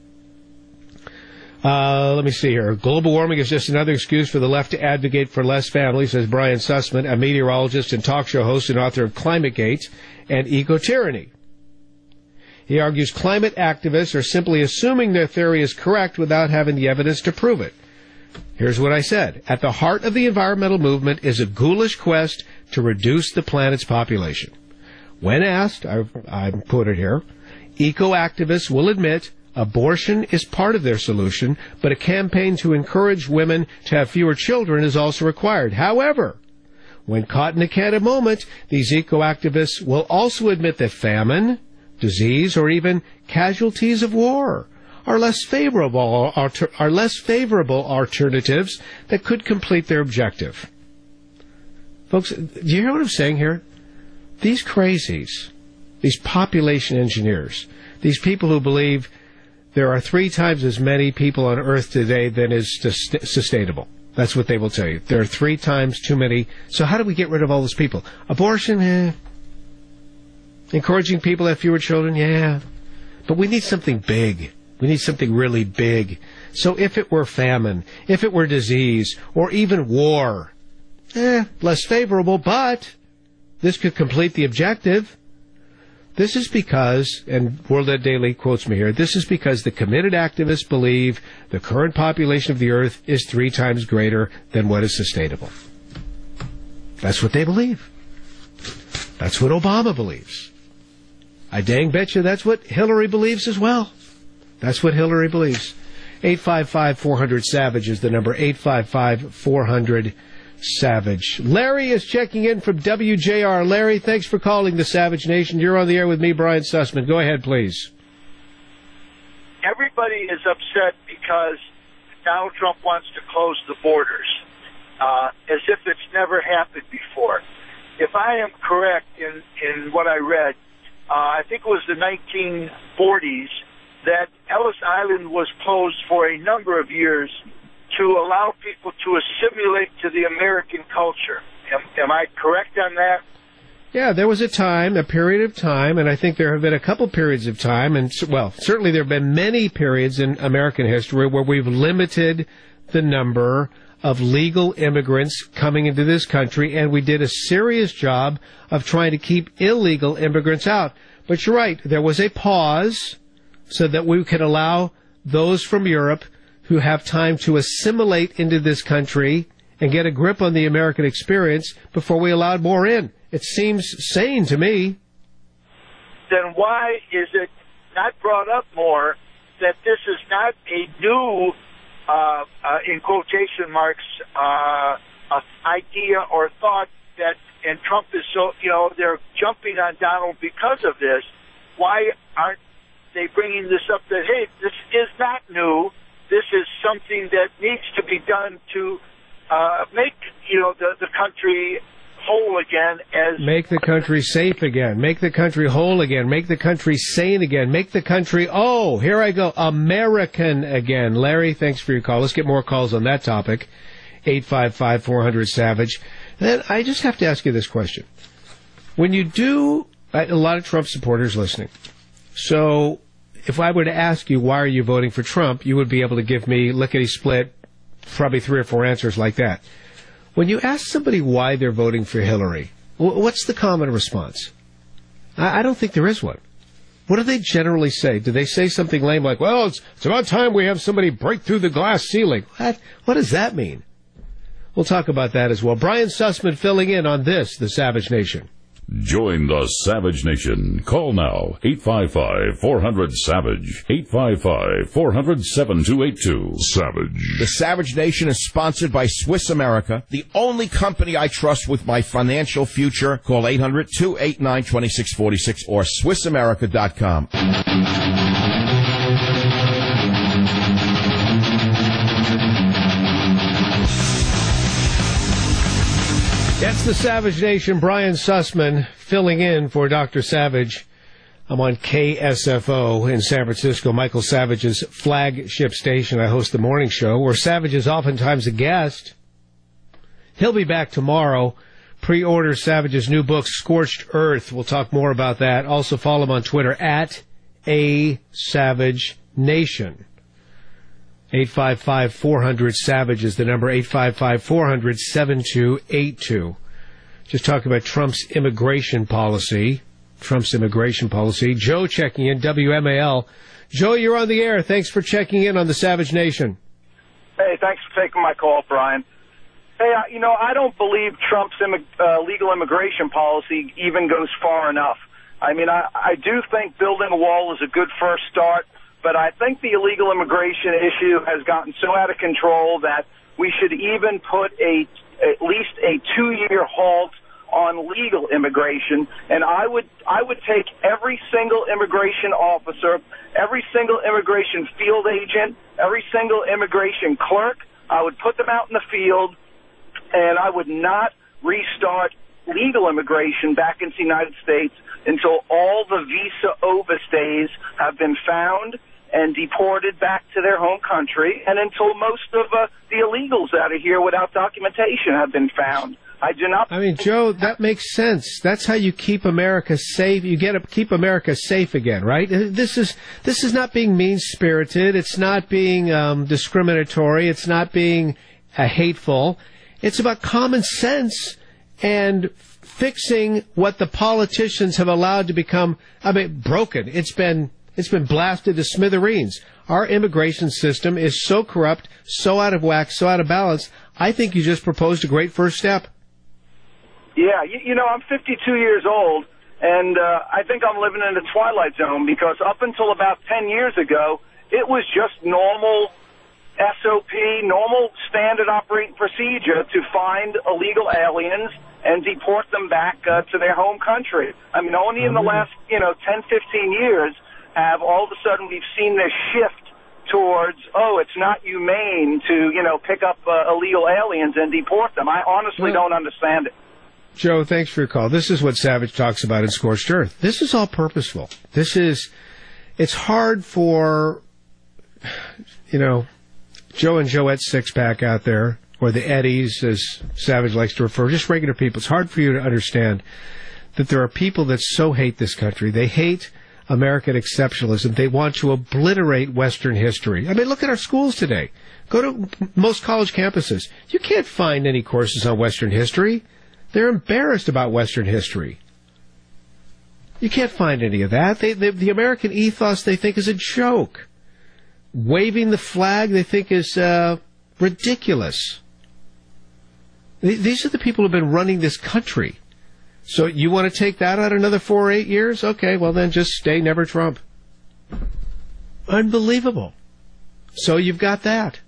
Let me see here. Global warming is just another excuse for the left to advocate for less families, says Brian Sussman, a meteorologist and talk show host and author of ClimateGate and Eco-Tyranny. He argues climate activists are simply assuming their theory is correct without having the evidence to prove it. Here's what I said. At the heart of the environmental movement is a ghoulish quest to reduce the planet's population. When asked, I'm quoted here, eco-activists will admit abortion is part of their solution, but a campaign to encourage women to have fewer children is also required. However, when caught in a candid moment, these eco-activists will also admit that famine, disease, or even casualties of war are less favorable alternatives that could complete their objective. Folks, do you hear what I'm saying here? These crazies, these population engineers, these people who believe there are 3 times as many people on Earth today than is sustainable. That's what they will tell you. There are 3 times too many. So how do we get rid of all those people? Abortion, Encouraging people to have fewer children, yeah. But we need something big. We need something really big. So if it were famine, if it were disease, or even war, less favorable, but this could complete the objective. This is because, and WorldNet Daily quotes me here, this is because the committed activists believe the current population of the Earth is 3 times greater than what is sustainable. That's what they believe. That's what Obama believes. I dang bet you that's what Hillary believes as well. That's what Hillary believes. 855-400-SAVAGE is the number, 855-400-SAVAGE. Larry is checking in from WJR. Larry, thanks for calling the Savage Nation. You're on the air with me, Brian Sussman. Go ahead, please. Everybody is upset because Donald Trump wants to close the borders, as if it's never happened before. If I am correct in what I read, I think it was the 1940s, that Ellis Island was closed for a number of years to allow people to assimilate to the American culture. Am I correct on that? Yeah, there was a period of time, and I think there have been a couple periods of time, and, well, certainly there have been many periods in American history where we've limited the number of legal immigrants coming into this country, and we did a serious job of trying to keep illegal immigrants out. But you're right, there was a pause so that we could allow those from Europe who have time to assimilate into this country and get a grip on the American experience before we allowed more in. It seems sane to me. Then why is it not brought up more that this is not a new, in quotation marks, idea or thought that, and Trump is so, they're jumping on Donald because of this. Why aren't they bringing this up that, hey, this is not new. This is something that needs to be done to make, the country whole again, make the country safe again, make the country whole again, make the country sane again, make the country, here I go, American again. Larry, thanks for your call. Let's get more calls on that topic. 855-400-SAVAGE. Then I just have to ask you this question. When you do, a lot of Trump supporters listening, so if I were to ask you why are you voting for Trump, you would be able to give me lickety-split, probably 3 or 4 answers like that. When you ask somebody why they're voting for Hillary, what's the common response? I don't think there is one. What do they generally say? Do they say something lame like, well, it's about time we have somebody break through the glass ceiling? What does that mean? We'll talk about that as well. Brian Sussman filling in on this, The Savage Nation. Join the Savage Nation. Call now, 855-400-SAVAGE, 855-400-7282. Savage. The Savage Nation is sponsored by Swiss America, the only company I trust with my financial future. Call 800-289-2646 or SwissAmerica.com. That's the Savage Nation. Brian Sussman filling in for Dr. Savage. I'm on KSFO in San Francisco, Michael Savage's flagship station. I host the morning show where Savage is oftentimes a guest. He'll be back tomorrow. Pre-order Savage's new book, Scorched Earth. We'll talk more about that. Also follow him on Twitter at @ASavageNation. 855-400-SAVAGE is the number, 855-400-7282. Just talking about Trump's immigration policy. Joe checking in, WMAL. Joe, you're on the air. Thanks for checking in on the Savage Nation. Hey, thanks for taking my call, Brian. Hey, I don't believe Trump's legal immigration policy even goes far enough. I mean, I do think building a wall is a good first start, but I think the illegal immigration issue has gotten so out of control that we should even put at least a 2-year halt on legal immigration. And I would take every single immigration officer, every single immigration field agent, every single immigration clerk, I would put them out in the field, and I would not restart legal immigration back into the United States until all the visa overstays have been found and deported back to their home country, and until most of the illegals out of here without documentation have been found. I do not. I mean, Joe, that makes sense. That's how you keep America safe. You keep America safe again, right? This is not being mean-spirited. It's not being discriminatory. It's not being hateful. It's about common sense and fixing what the politicians have allowed to become, broken. It's been blasted to smithereens. Our immigration system is so corrupt, so out of whack, so out of balance. I think you just proposed a great first step. Yeah, I'm 52 years old, and I think I'm living in the twilight zone because up until about 10 years ago, it was just normal SOP, normal standard operating procedure to find illegal aliens and deport them back to their home country. I mean, only in the last, 10, 15 years have all of a sudden we've seen this shift towards, it's not humane to, pick up illegal aliens and deport them. I honestly don't understand it. Joe, thanks for your call. This is what Savage talks about in Scorched Earth. This is all purposeful. It's hard for, Joe and Joette's six-pack out there, or the Eddies, as Savage likes to refer, just regular people. It's hard for you to understand that there are people that so hate this country. They hate American exceptionalism. They want to obliterate Western history. I mean, look at our schools today. Go to most college campuses. You can't find any courses on Western history. They're embarrassed about Western history. You can't find any of that. The American ethos, they think, is a joke. Waving the flag, they think, is ridiculous. These are the people who have been running this country. So you want to take that out another 4 or 8 years? Okay, well then just stay never Trump. Unbelievable. So you've got that.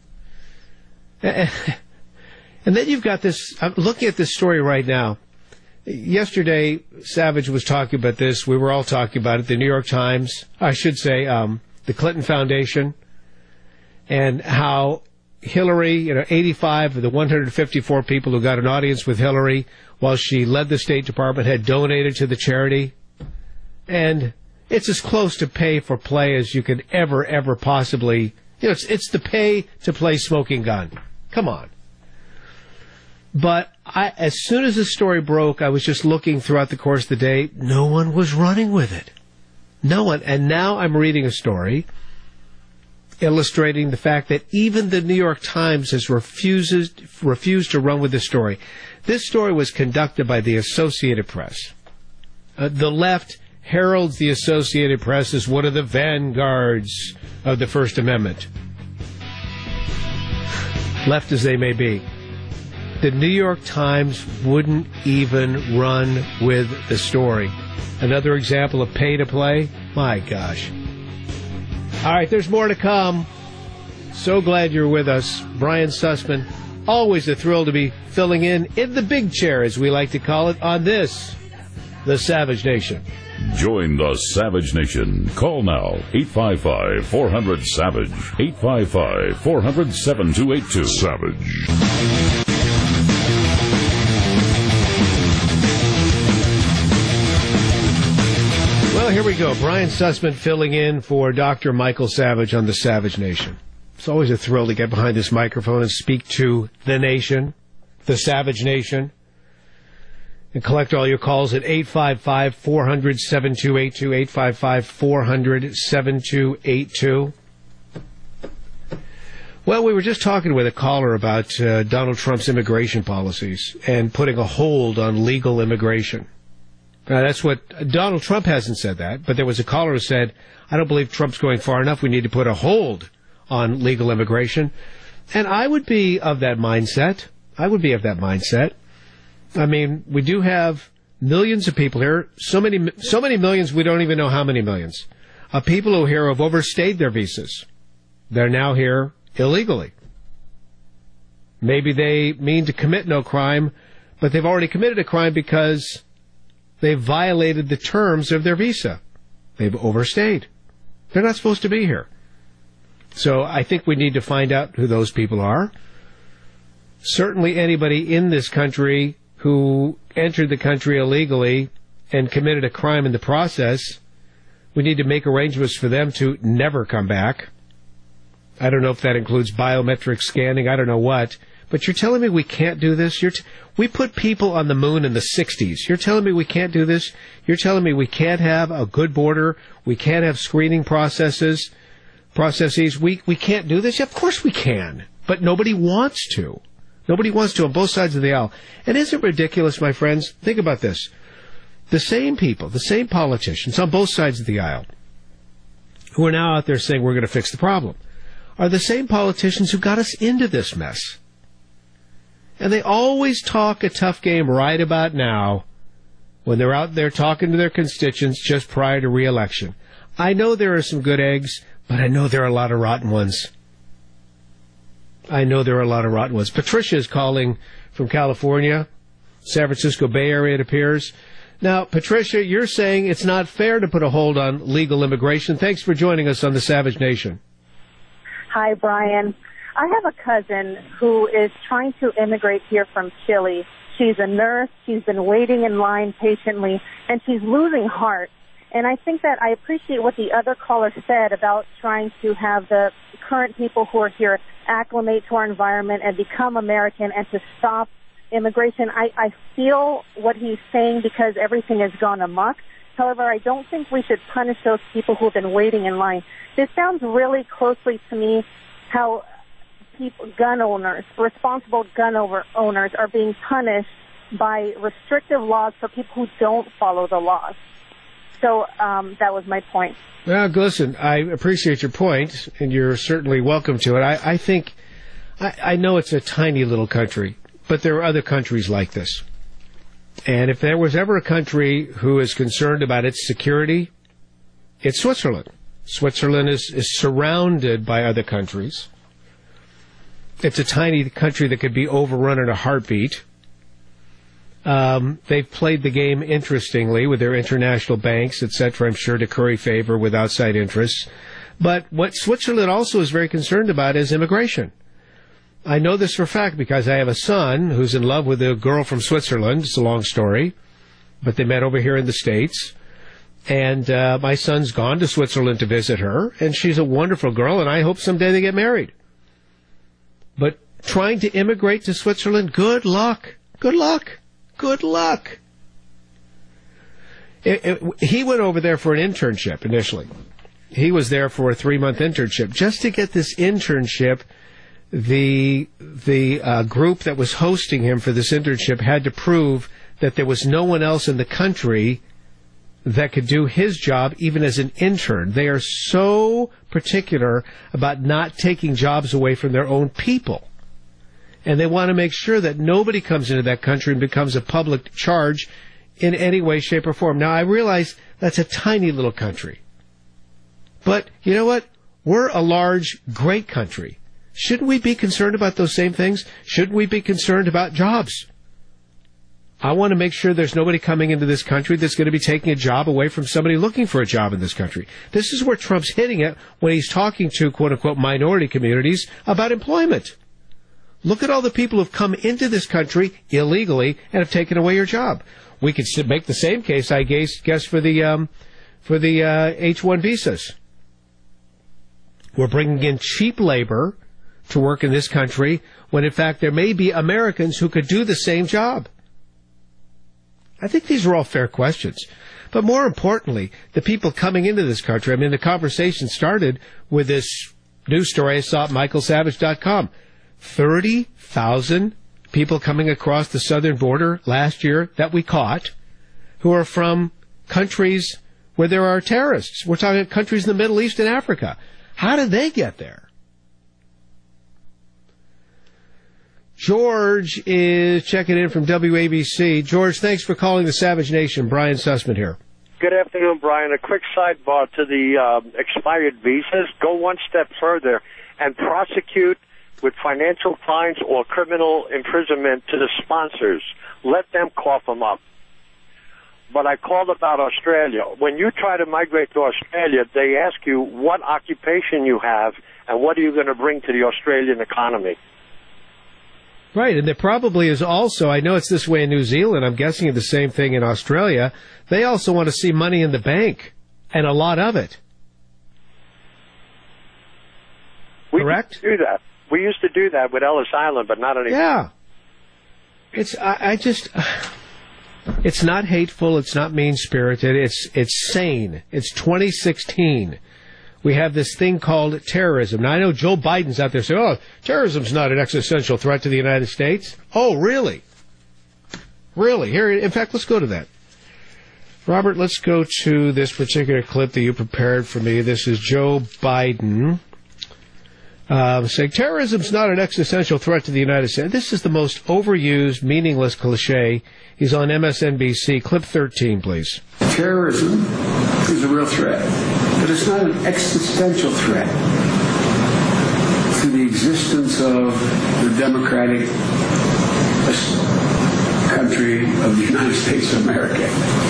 And then you've got this, I'm looking at this story right now. Yesterday, Savage was talking about this. We were all talking about it. The New York Times, I should say, the Clinton Foundation, and how Hillary, 85 of the 154 people who got an audience with Hillary while she led the State Department had donated to the charity. And it's as close to pay for play as you could ever possibly, it's the pay to play smoking gun. Come on. But as soon as the story broke, I was just looking throughout the course of the day. No one was running with it. No one. And now I'm reading a story illustrating the fact that even the New York Times has refused to run with this story. This story was conducted by the Associated Press. The left heralds the Associated Press as one of the vanguards of the First Amendment. Left as they may be. The New York Times wouldn't even run with the story. Another example of pay to play? My gosh. All right, there's more to come. So glad you're with us. Brian Sussman, always a thrill to be filling in the big chair, as we like to call it, on this, the Savage Nation. Join the Savage Nation. Call now, 855-400-SAVAGE, 855-400-7282. Savage. Well, here we go. Brian Sussman filling in for Dr. Michael Savage on the Savage Nation. It's always a thrill to get behind this microphone and speak to the nation, the Savage Nation, and collect all your calls at 855-400-7282, 855-400-7282. Well, we were just talking with a caller about Donald Trump's immigration policies and putting a hold on legal immigration. That's what Donald Trump hasn't said that, but there was a caller who said, I don't believe Trump's going far enough. We need to put a hold on legal immigration. And I would be of that mindset. I mean, we do have millions of people here, so many millions, we don't even know how many millions, of people who here have overstayed their visas. They're now here illegally. Maybe they mean to commit no crime, but they've already committed a crime because they violated the terms of their visa. They've overstayed. They're not supposed to be here. So I think we need to find out who those people are. Certainly anybody in this country who entered the country illegally and committed a crime in the process, we need to make arrangements for them to never come back. I don't know if that includes biometric scanning. I don't know what. But you're telling me we can't do this? We put people on the moon in the 60s. You're telling me we can't do this? You're telling me we can't have a good border? We can't have screening processes? We can't do this? Yeah, of course we can. But nobody wants to. Nobody wants to on both sides of the aisle. And isn't it ridiculous, my friends? Think about this. The same people, the same politicians on both sides of the aisle who are now out there saying we're going to fix the problem are the same politicians who got us into this mess. And they always talk a tough game right about now when they're out there talking to their constituents just prior to re-election. I know there are some good eggs, but I know there are a lot of rotten ones. Patricia is calling from California, San Francisco Bay Area, it appears. Now, Patricia, you're saying it's not fair to put a hold on legal immigration. Thanks for joining us on the Savage Nation. Hi, Brian. I have a cousin who is trying to immigrate here from Chile. She's a nurse. She's been waiting in line patiently, and she's losing heart. And I think that I appreciate what the other caller said about trying to have the current people who are here acclimate to our environment and become American and to stop immigration. I feel what he's saying because everything has gone amok. However, I don't think we should punish those people who have been waiting in line. This sounds really closely to me how gun owners, responsible gun owners are being punished by restrictive laws for people who don't follow the laws. So that was my point. Well, listen, I appreciate your point, and you're certainly welcome to it. I think, I know it's a tiny little country, but there are other countries like this. And if there was ever a country who is concerned about its security, it's Switzerland. Switzerland is surrounded by other countries. It's a tiny country that could be overrun in a heartbeat. They've played the game interestingly with their international banks, etc., I'm sure, to curry favor with outside interests. But what Switzerland also is very concerned about is immigration. I know this for a fact because I have a son who's in love with a girl from Switzerland. It's a long story, but they met over here in the States. And my son's gone to Switzerland to visit her, and she's a wonderful girl, and I hope someday they get married. But trying to immigrate to Switzerland, good luck. Good luck. Good luck. He went over there for an internship initially. He was there for a 3-month internship. Just to get this internship, the group that was hosting him for this internship had to prove that there was no one else in the country that could do his job even as an intern. They are so particular about not taking jobs away from their own people. And they want to make sure that nobody comes into that country and becomes a public charge in any way, shape, or form. Now, I realize that's a tiny little country. But you know what? We're a large, great country. Shouldn't we be concerned about those same things? Shouldn't we be concerned about jobs? I want to make sure there's nobody coming into this country that's going to be taking a job away from somebody looking for a job in this country. This is where Trump's hitting it when he's talking to, quote-unquote, minority communities about employment. Look at all the people who've come into this country illegally and have taken away your job. We could make the same case, I guess, for the H-1 visas. We're bringing in cheap labor to work in this country when, in fact, there may be Americans who could do the same job. I think these are all fair questions. But more importantly, the people coming into this country, I mean, the conversation started with this news story I saw at michaelsavage.com. 30,000 people coming across the southern border last year that we caught who are from countries where there are terrorists. We're talking countries in the Middle East and Africa. How did they get there? George is checking in from WABC. George, thanks for calling the Savage Nation. Brian Sussman here. Good afternoon, Brian. A quick sidebar to the expired visas. Go one step further and prosecute with financial fines or criminal imprisonment to the sponsors. Let them cough them up. But I called about Australia. When you try to migrate to Australia, they ask you what occupation you have and what are you going to bring to the Australian economy. Right, and there probably is also, I know it's this way in New Zealand, I'm guessing it's the same thing in Australia, they also want to see money in the bank, and a lot of it. Correct? We do that. We used to do that with Ellis Island, but not anymore. Yeah. It's not hateful, it's not mean-spirited, it's sane. It's 2016. We have this thing called terrorism. Now, I know Joe Biden's out there saying, terrorism's not an existential threat to the United States. Oh, really? Really? Here, in fact, let's go to that. Robert, let's go to this particular clip that you prepared for me. This is Joe Biden saying, terrorism's not an existential threat to the United States. This is the most overused, meaningless cliche. He's on MSNBC. Clip 13, please. Terrorism is a real threat, but it's not an existential threat to the existence of the democratic country of the United States of America.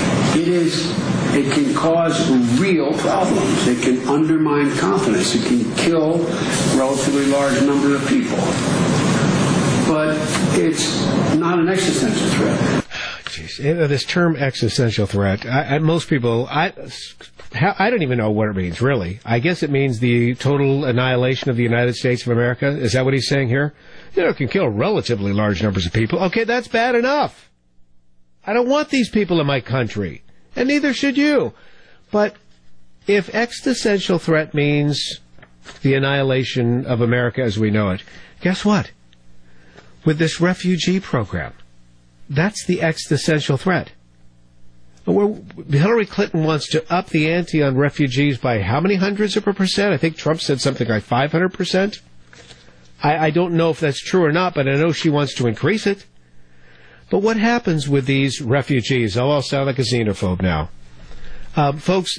It can cause real problems. It can undermine confidence. It can kill a relatively large number of people. But it's not an existential threat. Jeez, this term existential threat, most people, I don't even know what it means, really. I guess it means the total annihilation of the United States of America. Is that what he's saying here? It can kill relatively large numbers of people. Okay, that's bad enough. I don't want these people in my country, and neither should you. But if existential threat means the annihilation of America as we know it, guess what? With this refugee program, that's the existential threat. Hillary Clinton wants to up the ante on refugees by how many hundreds of %? I think Trump said something like 500%. I don't know if that's true or not, but I know she wants to increase it. But what happens with these refugees? Oh, I'll sound like a xenophobe now. Folks,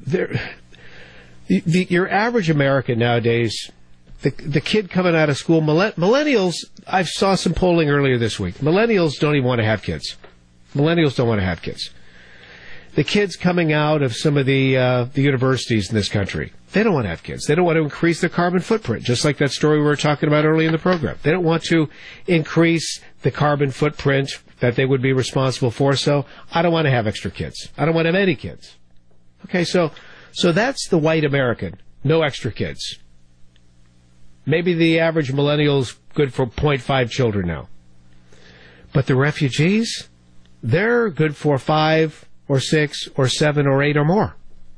your average American nowadays, the kid coming out of school, millennials, I saw some polling earlier this week. Millennials don't even want to have kids. Millennials don't want to have kids. The kids coming out of some of the universities in this country, they don't want to have kids. They don't want to increase their carbon footprint, just like that story we were talking about earlier in the program. They don't want to increase the carbon footprint that they would be responsible for, so I don't want to have extra kids. I don't want to have any kids. Okay, so that's the white American. No extra kids. Maybe the average millennial's good for 0.5 children now. But the refugees, they're good for 5 or 6 or 7 or 8 or more.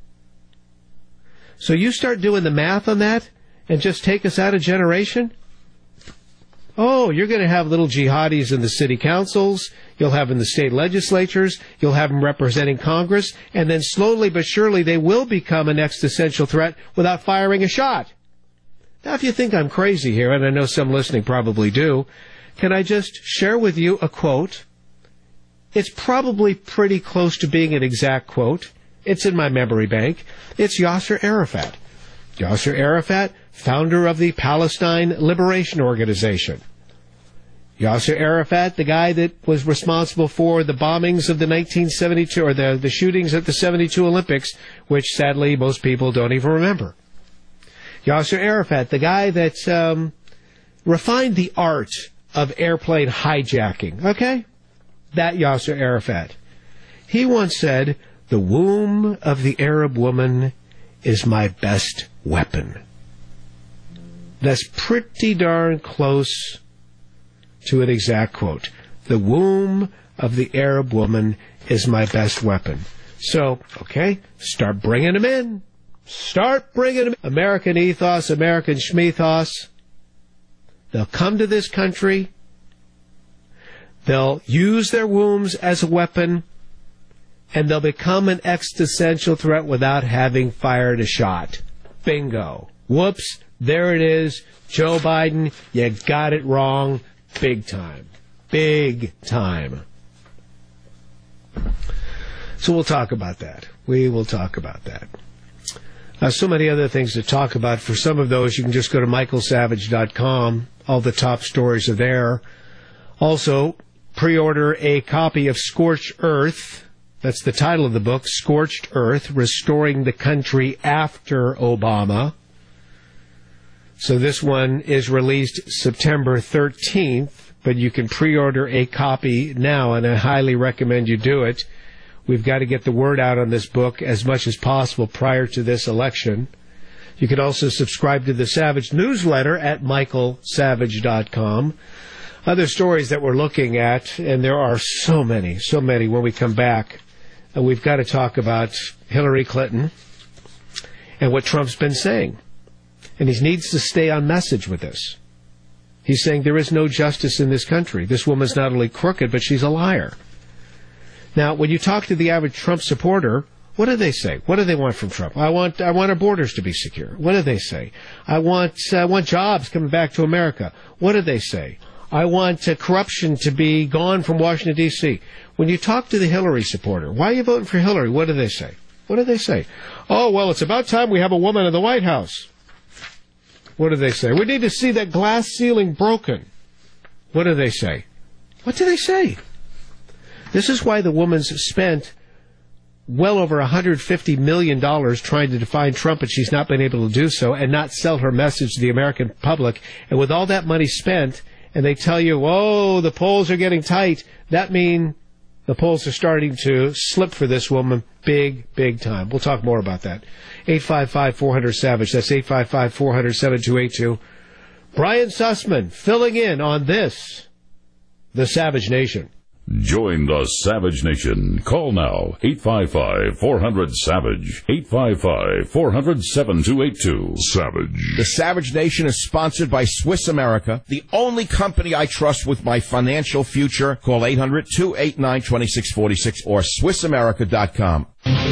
So you start doing the math on that and just take us out a generation? Oh, you're going to have little jihadis in the city councils, you'll have in the state legislatures, you'll have them representing Congress, and then slowly but surely they will become an existential threat without firing a shot. Now, if you think I'm crazy here, and I know some listening probably do, can I just share with you a quote? It's probably pretty close to being an exact quote. It's in my memory bank. It's Yasser Arafat. Yasser Arafat, founder of the Palestine Liberation Organization. Yasser Arafat, the guy that was responsible for the bombings of the 1972, or the shootings at the 72 Olympics, which sadly most people don't even remember. Yasser Arafat, the guy that refined the art of airplane hijacking, okay? That Yasser Arafat. He once said, "The womb of the Arab woman is my best weapon." That's pretty darn close to an exact quote. The womb of the Arab woman is my best weapon. So, okay, start bringing them in. Start bringing them in. American ethos, American schmethos. They'll come to this country. They'll use their wombs as a weapon, and they'll become an existential threat without having fired a shot. Bingo. Whoops. There it is. Joe Biden, you got it wrong. Big time. Big time. So we'll talk about that. We will talk about that. So many other things to talk about. For some of those, you can just go to michaelsavage.com. All the top stories are there. Also, pre-order a copy of Scorched Earth. That's the title of the book, Scorched Earth, Restoring the Country After Obama. So this one is released September 13th, but you can pre-order a copy now, and I highly recommend you do it. We've got to get the word out on this book as much as possible prior to this election. You can also subscribe to the Savage newsletter at michaelsavage.com. Other stories that we're looking at, and there are so many when we come back. We've got to talk about Hillary Clinton and what Trump's been saying. And he needs to stay on message with this. He's saying there is no justice in this country. This woman's not only crooked, but she's a liar. Now, when you talk to the average Trump supporter, what do they say? What do they want from Trump? I want our borders to be secure. What do they say? I want jobs coming back to America. What do they say? I want corruption to be gone from Washington, D.C. When you talk to the Hillary supporter, why are you voting for Hillary? What do they say? What do they say? Oh, well, it's about time we have a woman in the White House. What do they say? We need to see that glass ceiling broken. What do they say? What do they say? This is why the woman's spent well over $150 million trying to define Trump, and she's not been able to do so and not sell her message to the American public. And with all that money spent, and they tell you, oh, the polls are getting tight, that means the polls are starting to slip for this woman big, big time. We'll talk more about that. 855-400-SAVAGE. That's 855-400-7282. Brian Sussman filling in on this, the Savage Nation. Join the Savage Nation. Call now, 855-400-SAVAGE, 855-400-7282. Savage. The Savage Nation is sponsored by Swiss America, the only company I trust with my financial future. Call 800-289-2646 or SwissAmerica.com.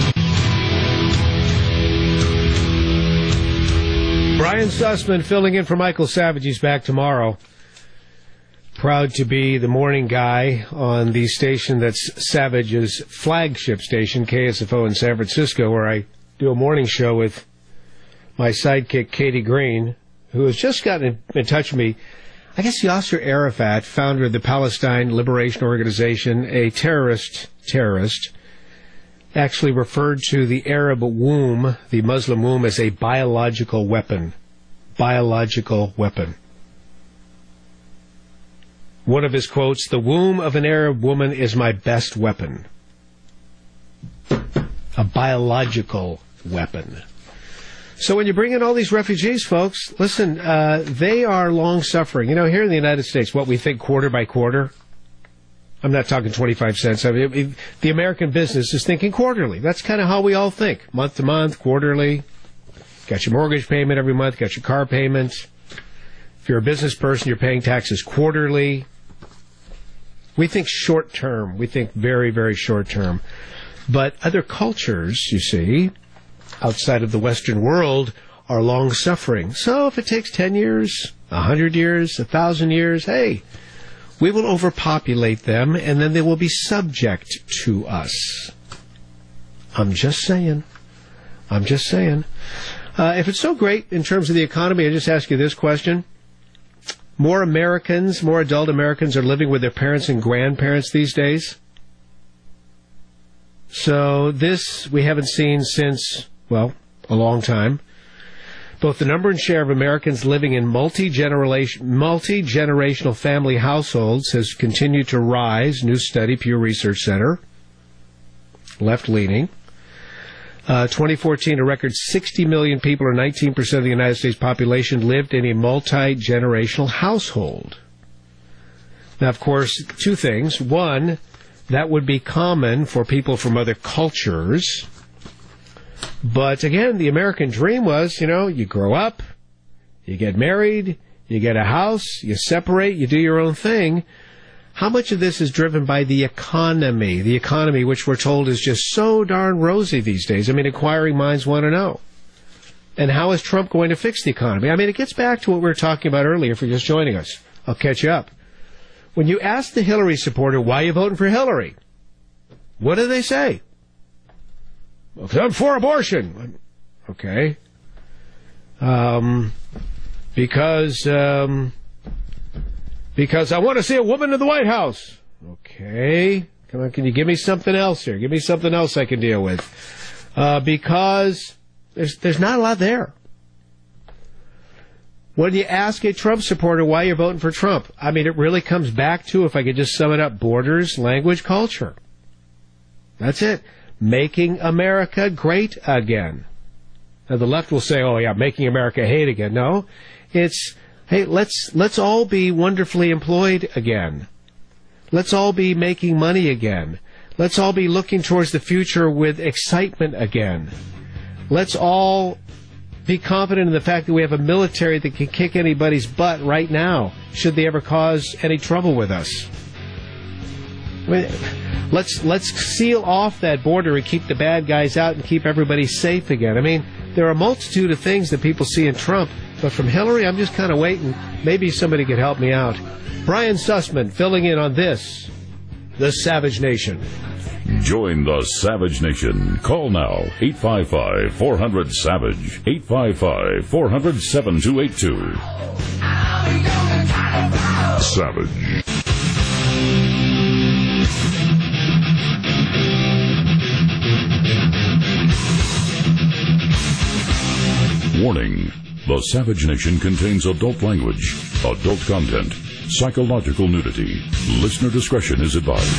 Brian Sussman filling in for Michael Savage. He's back tomorrow. Proud to be the morning guy on the station that's Savage's flagship station, KSFO in San Francisco, where I do a morning show with my sidekick, Katie Green, who has just gotten in touch with me. I guess Yasser Arafat, founder of the Palestine Liberation Organization, a terrorist, actually referred to the Arab womb, the Muslim womb, as a biological weapon. Biological weapon. One of his quotes, "The womb of an Arab woman is my best weapon." A biological weapon. So when you bring in all these refugees, folks, listen, they are long-suffering. You know, here in the United States, what we think quarter by quarter, I'm not talking 25 cents. I mean, the American business is thinking quarterly. That's kind of how we all think. Month to month, quarterly. Got your mortgage payment every month, got your car payment. If you're a business person, you're paying taxes quarterly. We think short term. We think very, very short term. But other cultures, you see, outside of the Western world, are long suffering. So if it takes 10 years, 100 years, 1,000 years, hey, we will overpopulate them, and then they will be subject to us. I'm just saying. If it's so great in terms of the economy, I just ask you this question. More Americans, more adult Americans are living with their parents and grandparents these days. So this we haven't seen since, well, a long time. Both the number and share of Americans living in multi-generational family households has continued to rise. New study, Pew Research Center, left-leaning. 2014, a record 60 million people, or 19% of the United States population, lived in a multi-generational household. Now, of course, two things. One, that would be common for people from other cultures. But again, the American dream was, you know, you grow up, you get married, you get a house, you separate, you do your own thing. How much of this is driven by the economy? The economy, which we're told is just so darn rosy these days. I mean, inquiring minds want to know. And how is Trump going to fix the economy? I mean, it gets back to what we were talking about earlier, if you're just joining us. I'll catch you up. When you ask the Hillary supporter, why are you voting for Hillary? What do they say? Well, I'm for abortion. Okay. Because I want to see a woman in the White House. Okay. Come on, can you give me something else here? Give me something else I can deal with. Because there's not a lot there. When you ask a Trump supporter why you're voting for Trump, I mean, it really comes back to, if I could just sum it up, borders, language, culture. That's it. Making America great again. Now, the left will say, oh, yeah, making America hate again. No, it's, hey, let's all be wonderfully employed again. Let's all be making money again. Let's all be looking towards the future with excitement again. Let's all be confident in the fact that we have a military that can kick anybody's butt right now, should they ever cause any trouble with us. I mean, let's seal off that border and keep the bad guys out and keep everybody safe again. I mean, there are a multitude of things that people see in Trump, but from Hillary, I'm just kind of waiting. Maybe somebody could help me out. Brian Sussman filling in on this, the Savage Nation. Join the Savage Nation. Call now, 855-400-SAVAGE, 855-400-7282. Savage. Warning. The Savage Nation contains adult language, adult content, psychological nudity. Listener discretion is advised.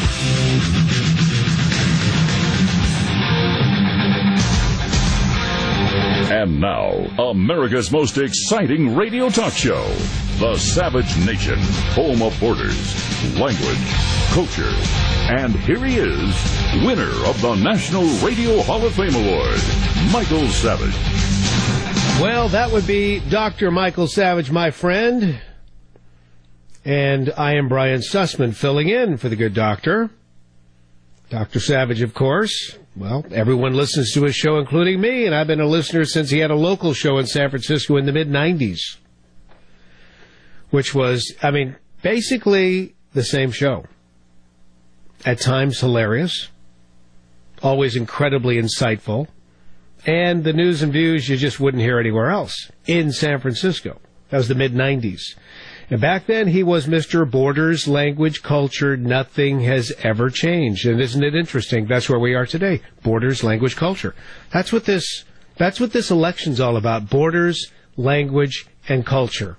And now, America's most exciting radio talk show, The Savage Nation, home of borders, language, culture. And here he is, winner of the National Radio Hall of Fame Award, Michael Savage. Well, that would be Dr. Michael Savage, my friend. And I am Brian Sussman, filling in for the good doctor. Dr. Savage, of course. Well, everyone listens to his show, including me, and I've been a listener since he had a local show in San Francisco in the mid-'90s. Which was, basically the same show. At times hilarious, always incredibly insightful, and the news and views you just wouldn't hear anywhere else in San Francisco. That was the mid-'90s. And back then he was Mr. Borders, Language, Culture. Nothing has ever changed. And isn't it interesting? That's where we are today. Borders, Language, Culture. That's what this election's all about. Borders, language, and culture.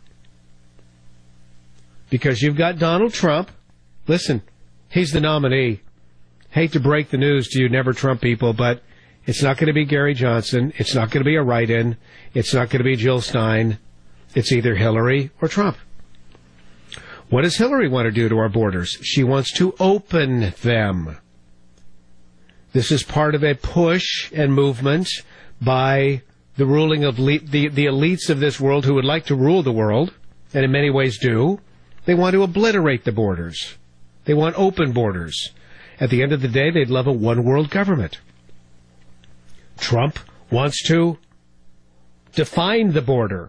Because you've got Donald Trump. Listen, he's the nominee. Hate to break the news to you, never Trump people, but it's not going to be Gary Johnson. It's not going to be a write-in. It's not going to be Jill Stein. It's either Hillary or Trump. What does Hillary want to do to our borders? She wants to open them. This is part of a push and movement by the ruling of the elites of this world who would like to rule the world, and in many ways do. They want to obliterate the borders. They want open borders. At the end of the day, they'd love a one-world government. Trump wants to define the border.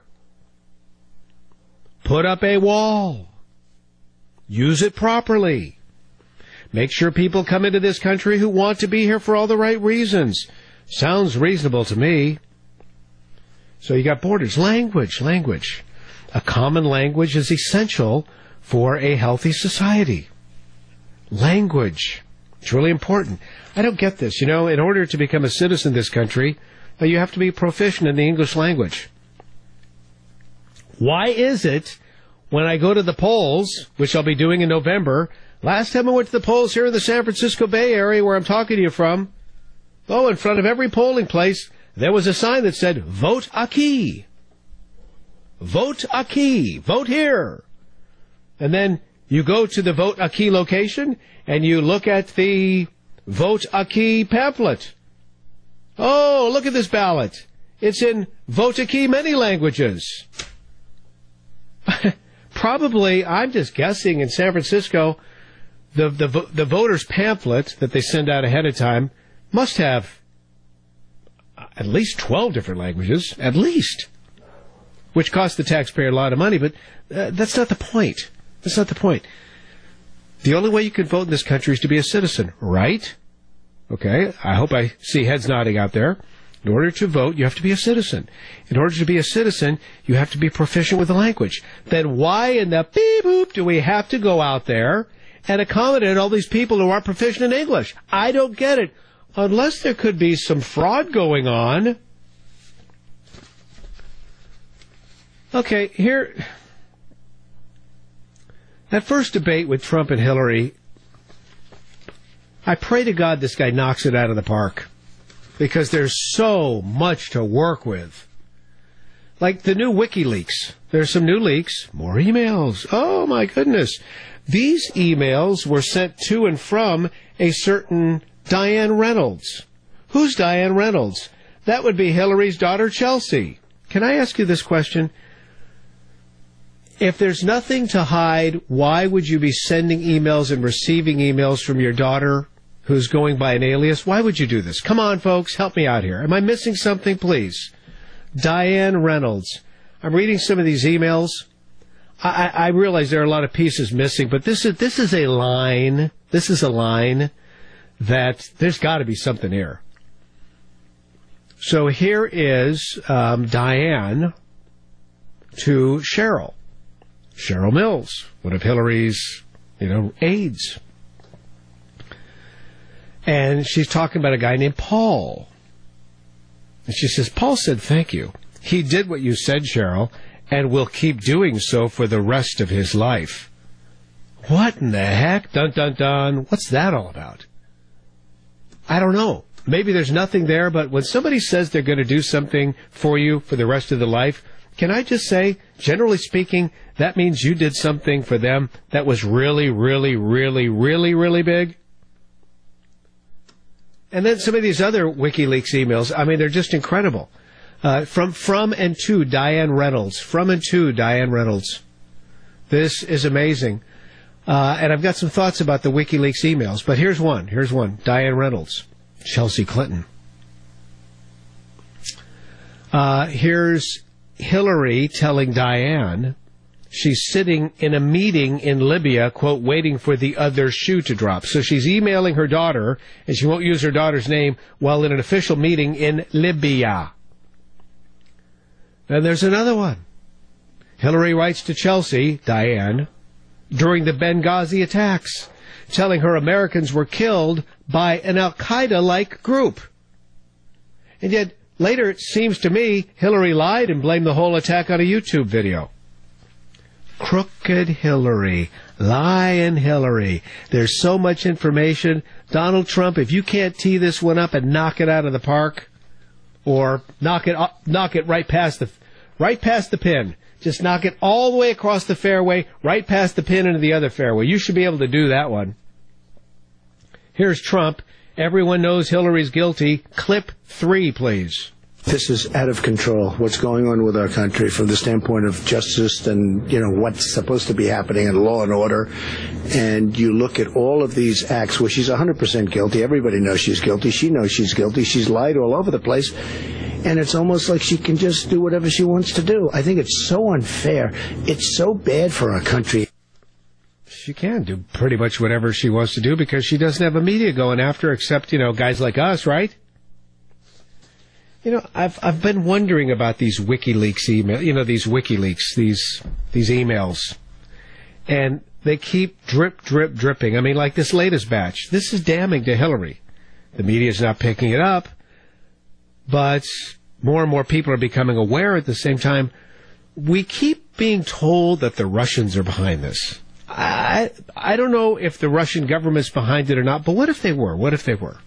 Put up a wall. Use it properly. Make sure people come into this country who want to be here for all the right reasons. Sounds reasonable to me. So you got borders. Language. A common language is essential for a healthy society. Language. It's really important. I don't get this. In order to become a citizen of this country, you have to be proficient in the English language. Why is it when I go to the polls, which I'll be doing in November, last time I went to the polls here in the San Francisco Bay Area where I'm talking to you from, in front of every polling place, there was a sign that said, vote aquí. Vote aquí. Vote here. And then you go to the Vote Aquí location, and you look at the Vote Aquí pamphlet. Oh, look at this ballot. It's in Vote Aquí many languages. Probably, I'm just guessing, in San Francisco, the voters' pamphlet that they send out ahead of time must have at least 12 different languages, at least, which costs the taxpayer a lot of money, but that's not the point. That's not the point. The only way you can vote in this country is to be a citizen, right? Okay, I hope I see heads nodding out there. In order to vote, you have to be a citizen. In order to be a citizen, you have to be proficient with the language. Then why in the beep-boop do we have to go out there and accommodate all these people who aren't proficient in English? I don't get it. Unless there could be some fraud going on. Okay, here... That first debate with Trump and Hillary, I pray to God this guy knocks it out of the park. Because there's so much to work with. Like the new WikiLeaks. There's some new leaks. More emails. Oh, my goodness. These emails were sent to and from a certain Diane Reynolds. Who's Diane Reynolds? That would be Hillary's daughter, Chelsea. Can I ask you this question? If there's nothing to hide, why would you be sending emails and receiving emails from your daughter who's going by an alias? Why would you do this? Come on, folks, help me out here. Am I missing something, please? Diane Reynolds. I'm reading some of these emails. I realize there are a lot of pieces missing, but this is a line. This is a line that there's got to be something here. So here is Diane to Cheryl. Cheryl Mills, one of Hillary's, aides. And she's talking about a guy named Paul. And she says, Paul said thank you. He did what you said, Cheryl, and will keep doing so for the rest of his life. What in the heck? Dun, dun, dun. What's that all about? I don't know. Maybe there's nothing there, but when somebody says they're going to do something for you for the rest of their life, can I just say, generally speaking, that means you did something for them that was really, really, really, really, really big? And then some of these other WikiLeaks emails, I mean, they're just incredible. From and to Diane Reynolds. From and to Diane Reynolds. This is amazing. And I've got some thoughts about the WikiLeaks emails, but here's one. Here's one. Diane Reynolds. Chelsea Clinton. Here's Hillary telling Diane she's sitting in a meeting in Libya, quote, waiting for the other shoe to drop. So she's emailing her daughter, and she won't use her daughter's name, while in an official meeting in Libya. And there's another one. Hillary writes to Chelsea, Diane, during the Benghazi attacks, telling her Americans were killed by an Al-Qaeda-like group. And yet, later it seems to me, Hillary lied and blamed the whole attack on a YouTube video. Crooked Hillary. Lying Hillary. There's so much information. Donald Trump, if you can't tee this one up and knock it out of the park, or knock it right past the pin. Just knock it all the way across the fairway, right past the pin into the other fairway. You should be able to do that one. Here's Trump. Everyone knows Hillary's guilty. Clip 3, please. This is out of control, what's going on with our country from the standpoint of justice and, what's supposed to be happening in law and order. And you look at all of these acts where she's 100% guilty. Everybody knows she's guilty. She knows she's guilty. She's lied all over the place. And it's almost like she can just do whatever she wants to do. I think it's so unfair. It's so bad for our country. She can do pretty much whatever she wants to do because she doesn't have a media going after her except, guys like us, right? I've been wondering about these WikiLeaks emails, these WikiLeaks, these emails. And they keep dripping. I mean, like this latest batch. This is damning to Hillary. The media's not picking it up, but more and more people are becoming aware at the same time. We keep being told that the Russians are behind this. I don't know if the Russian government's behind it or not, but what if they were? What if they were?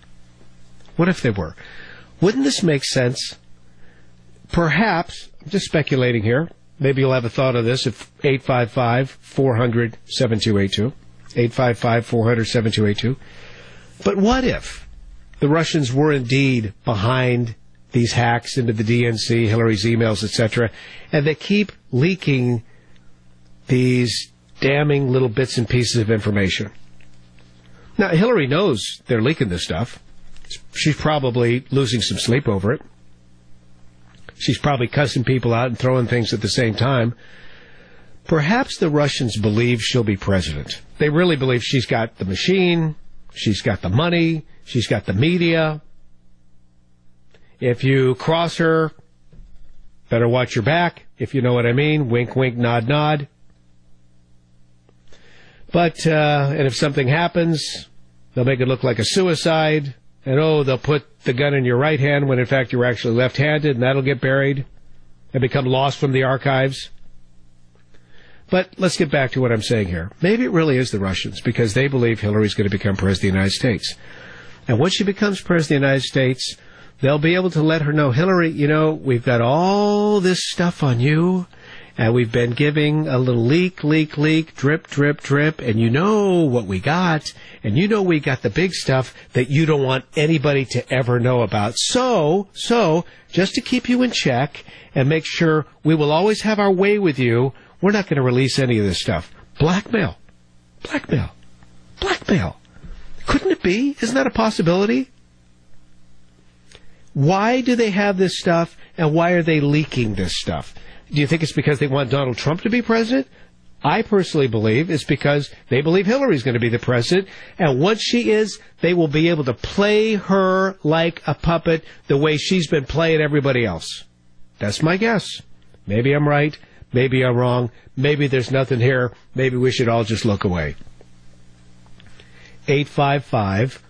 Wouldn't this make sense? Perhaps, I'm just speculating here, maybe you'll have a thought of this if 855-400-7282, 855-400-7282. But what if the Russians were indeed behind these hacks into the DNC, Hillary's emails, etc., and they keep leaking these damning little bits and pieces of information? Now, Hillary knows they're leaking this stuff. She's probably losing some sleep over it. She's probably cussing people out and throwing things at the same time. Perhaps the Russians believe she'll be president. They really believe she's got the machine, she's got the money, she's got the media. If you cross her, better watch your back, if you know what I mean. Wink, wink, nod, nod. But, and if something happens, they'll make it look like a suicide. And, they'll put the gun in your right hand when, in fact, you're actually left-handed, and that'll get buried and become lost from the archives. But let's get back to what I'm saying here. Maybe it really is the Russians, because they believe Hillary's going to become president of the United States. And once she becomes president of the United States, they'll be able to let her know, Hillary, we've got all this stuff on you, and we've been giving a little leak, drip, drip, drip, and you know what we got, and we got the big stuff that you don't want anybody to ever know about. So, just to keep you in check and make sure we will always have our way with you, we're not going to release any of this stuff. Blackmail. Couldn't it be? Isn't that a possibility? Why do they have this stuff, and why are they leaking this stuff? Do you think it's because they want Donald Trump to be president? I personally believe it's because they believe Hillary's going to be the president, and once she is, they will be able to play her like a puppet the way she's been playing everybody else. That's my guess. Maybe I'm right. Maybe I'm wrong. Maybe there's nothing here. Maybe we should all just look away.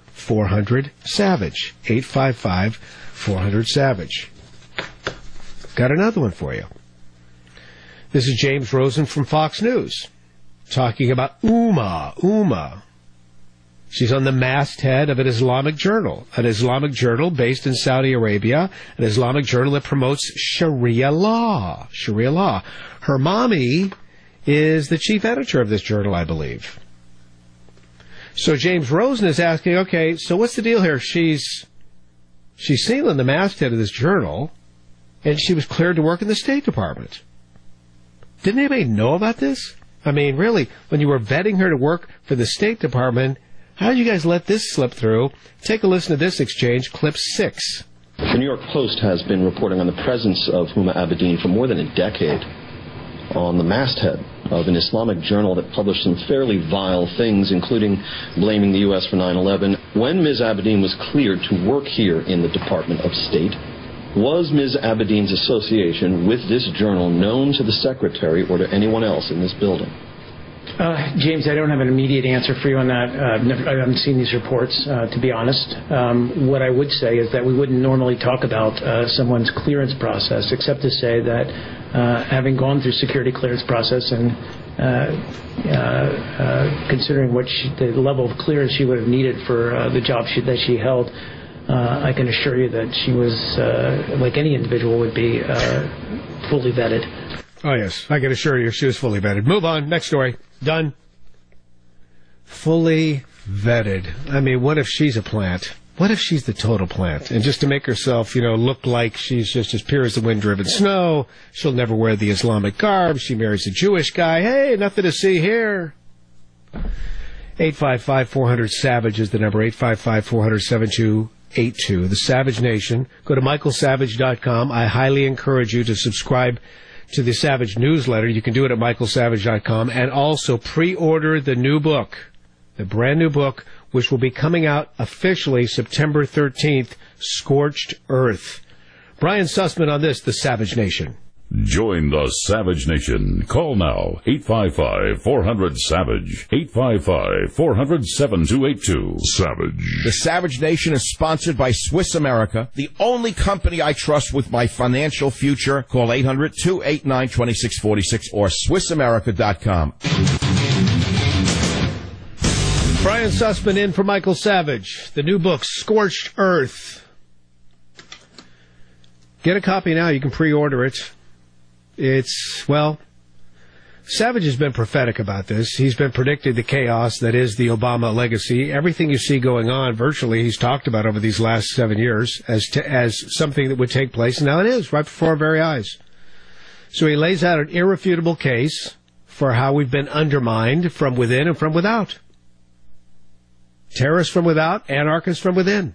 855-400-SAVAGE. 855-400-SAVAGE. got another one for you. This is James Rosen from Fox News talking about Umma. She's on the masthead of an Islamic journal based in Saudi Arabia, an Islamic journal that promotes Sharia law. Her mommy is the chief editor of this journal, I believe. So James Rosen is asking, okay, so what's the deal here? She's seen on the masthead of this journal, and she was cleared to work in the State Department. Didn't anybody know about this? I mean, really, when you were vetting her to work for the State Department, how did you guys let this slip through? Take a listen to this exchange, clip 6. The New York Post has been reporting on the presence of Huma Abedin for more than a decade on the masthead of an Islamic journal that published some fairly vile things, including blaming the U.S. for 9/11. When Ms. Abedin was cleared to work here in the Department of State, was Ms. Abedin's association with this journal known to the Secretary or to anyone else in this building? James, I don't have an immediate answer for you on that. I haven't seen these reports, to be honest. What I would say is that we wouldn't normally talk about someone's clearance process, except to say that having gone through security clearance process and considering the level of clearance she would have needed for the job that she held, I can assure you that she was, like any individual would be, fully vetted. Oh, yes. I can assure you she was fully vetted. Move on. Next story. Done. Fully vetted. I mean, what if she's a plant? What if she's the total plant? And just to make herself, look like she's just as pure as the wind-driven snow, she'll never wear the Islamic garb, she marries a Jewish guy, hey, nothing to see here. 855-400-SAVAGE is the number, 855-400-7282. The Savage Nation. Go to michaelsavage.com. I highly encourage you to subscribe to the Savage newsletter. You can do it at michaelsavage.com, and also pre-order the new book, the brand new book, which will be coming out officially September 13th, Scorched Earth. Brian Sussman on this, the Savage Nation. Join the Savage Nation. Call now, 855-400-SAVAGE, 855-400-7282. Savage. The Savage Nation is sponsored by Swiss America, the only company I trust with my financial future. Call 800-289-2646 or SwissAmerica.com. Brian Sussman in for Michael Savage. The new book, Scorched Earth. Get a copy now. You can pre-order it. Savage has been prophetic about this. He's been predicting the chaos that is the Obama legacy. Everything you see going on, virtually, he's talked about over these last 7 years as something that would take place. And now it is, right before our very eyes. So he lays out an irrefutable case for how we've been undermined from within and from without. Terrorists from without, anarchists from within.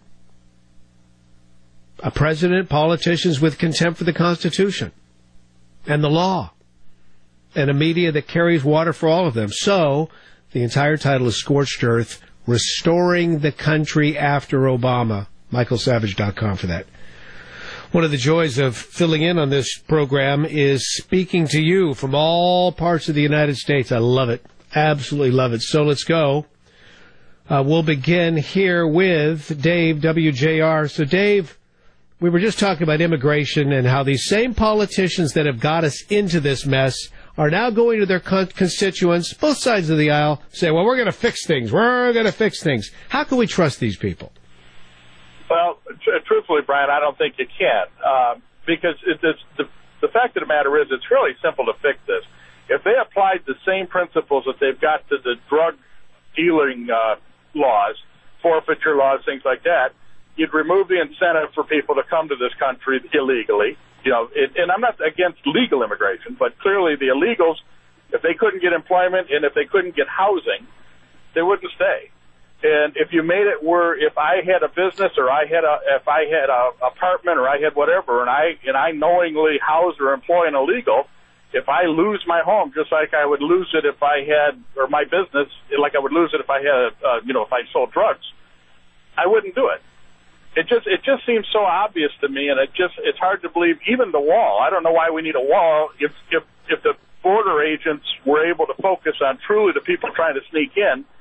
A president, politicians with contempt for the Constitution and the law, and a media that carries water for all of them. So, the entire title is Scorched Earth, Restoring the Country After Obama. michaelsavage.com for that. One of the joys of filling in on this program is speaking to you from all parts of the United States. I love it. Absolutely love it. So let's go. We'll begin here with Dave, WJR. So, Dave, we were just talking about immigration and how these same politicians that have got us into this mess are now going to their constituents, both sides of the aisle, say, well, we're going to fix things. We're going to fix things. How can we trust these people? Well, truthfully, Brian, I don't think you can. Because the fact of the matter is it's really simple to fix this. If they applied the same principles that they've got to the drug dealing laws, forfeiture laws, things like that, you'd remove the incentive for people to come to this country illegally. And I'm not against legal immigration, but clearly the illegals, if they couldn't get employment and if they couldn't get housing, they wouldn't stay. And if you made it where if I had a business or if I had a apartment or I had whatever, and I knowingly house or employ an illegal, if I lose my home, just like I would lose it if I had, or my business, like I would lose it if I had, if I sold drugs, I wouldn't do it. It just seems so obvious to me, and it's hard to believe. Even the wall, I don't know why we need a wall. If the border agents were able to focus on truly the people trying to sneak in,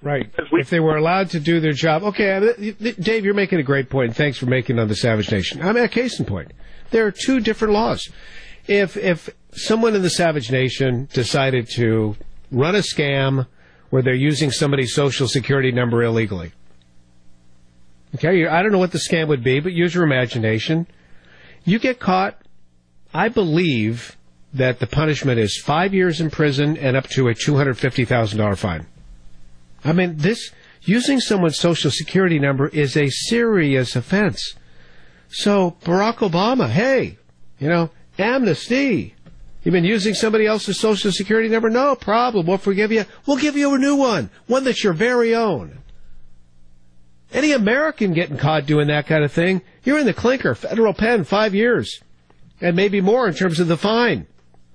Right. If they were allowed to do their job. Okay, Dave, you're making a great point, and thanks for making it on the Savage Nation. I'm at a case in point. There are two different laws. If someone in the Savage Nation decided to run a scam where they're using somebody's Social Security number illegally, okay, I don't know what the scam would be, but use your imagination. You get caught, I believe that the punishment is 5 years in prison and up to a $250,000 fine. I mean, using someone's Social Security number is a serious offense. So, Barack Obama, hey, amnesty. You've been using somebody else's Social Security number? No problem. We'll forgive you. We'll give you a new one that's your very own. Any American getting caught doing that kind of thing, you're in the clinker, federal pen, 5 years, and maybe more in terms of the fine.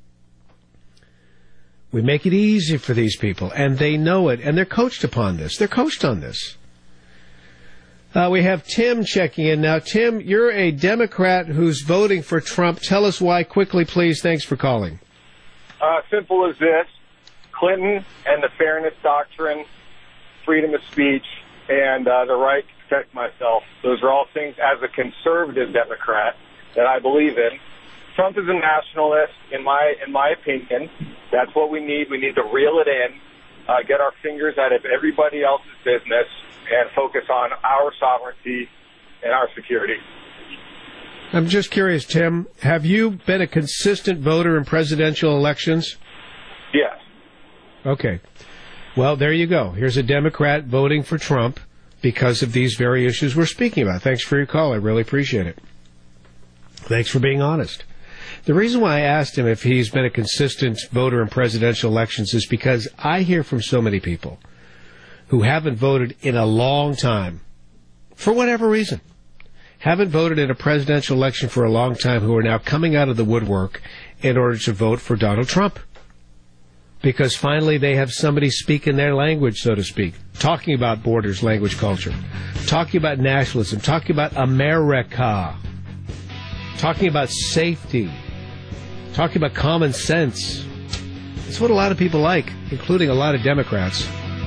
We make it easy for these people, and they know it, and they're coached upon this. They're coached on this. We have Tim checking in now. Tim, you're a Democrat who's voting for Trump. Tell us why quickly, please. Thanks for calling. Simple as this. Clinton and the fairness doctrine, freedom of speech, and the right to protect myself. Those are all things, as a conservative Democrat, that I believe in. Trump is a nationalist, in my opinion. That's what we need. We need to reel it in, get our fingers out of everybody else's business, and focus on our sovereignty and our security. I'm just curious, Tim, have you been a consistent voter in presidential elections? Yes. Okay. Well, there you go. Here's a Democrat voting for Trump because of these very issues we're speaking about. Thanks for your call. I really appreciate it. Thanks for being honest. The reason why I asked him if he's been a consistent voter in presidential elections is because I hear from so many people who haven't voted in a long time, for whatever reason, haven't voted in a presidential election for a long time, who are now coming out of the woodwork in order to vote for Donald Trump. Because finally they have somebody speaking their language, so to speak, talking about borders, language, culture, talking about nationalism, talking about America, talking about safety, talking about common sense. It's what a lot of people like, including a lot of Democrats.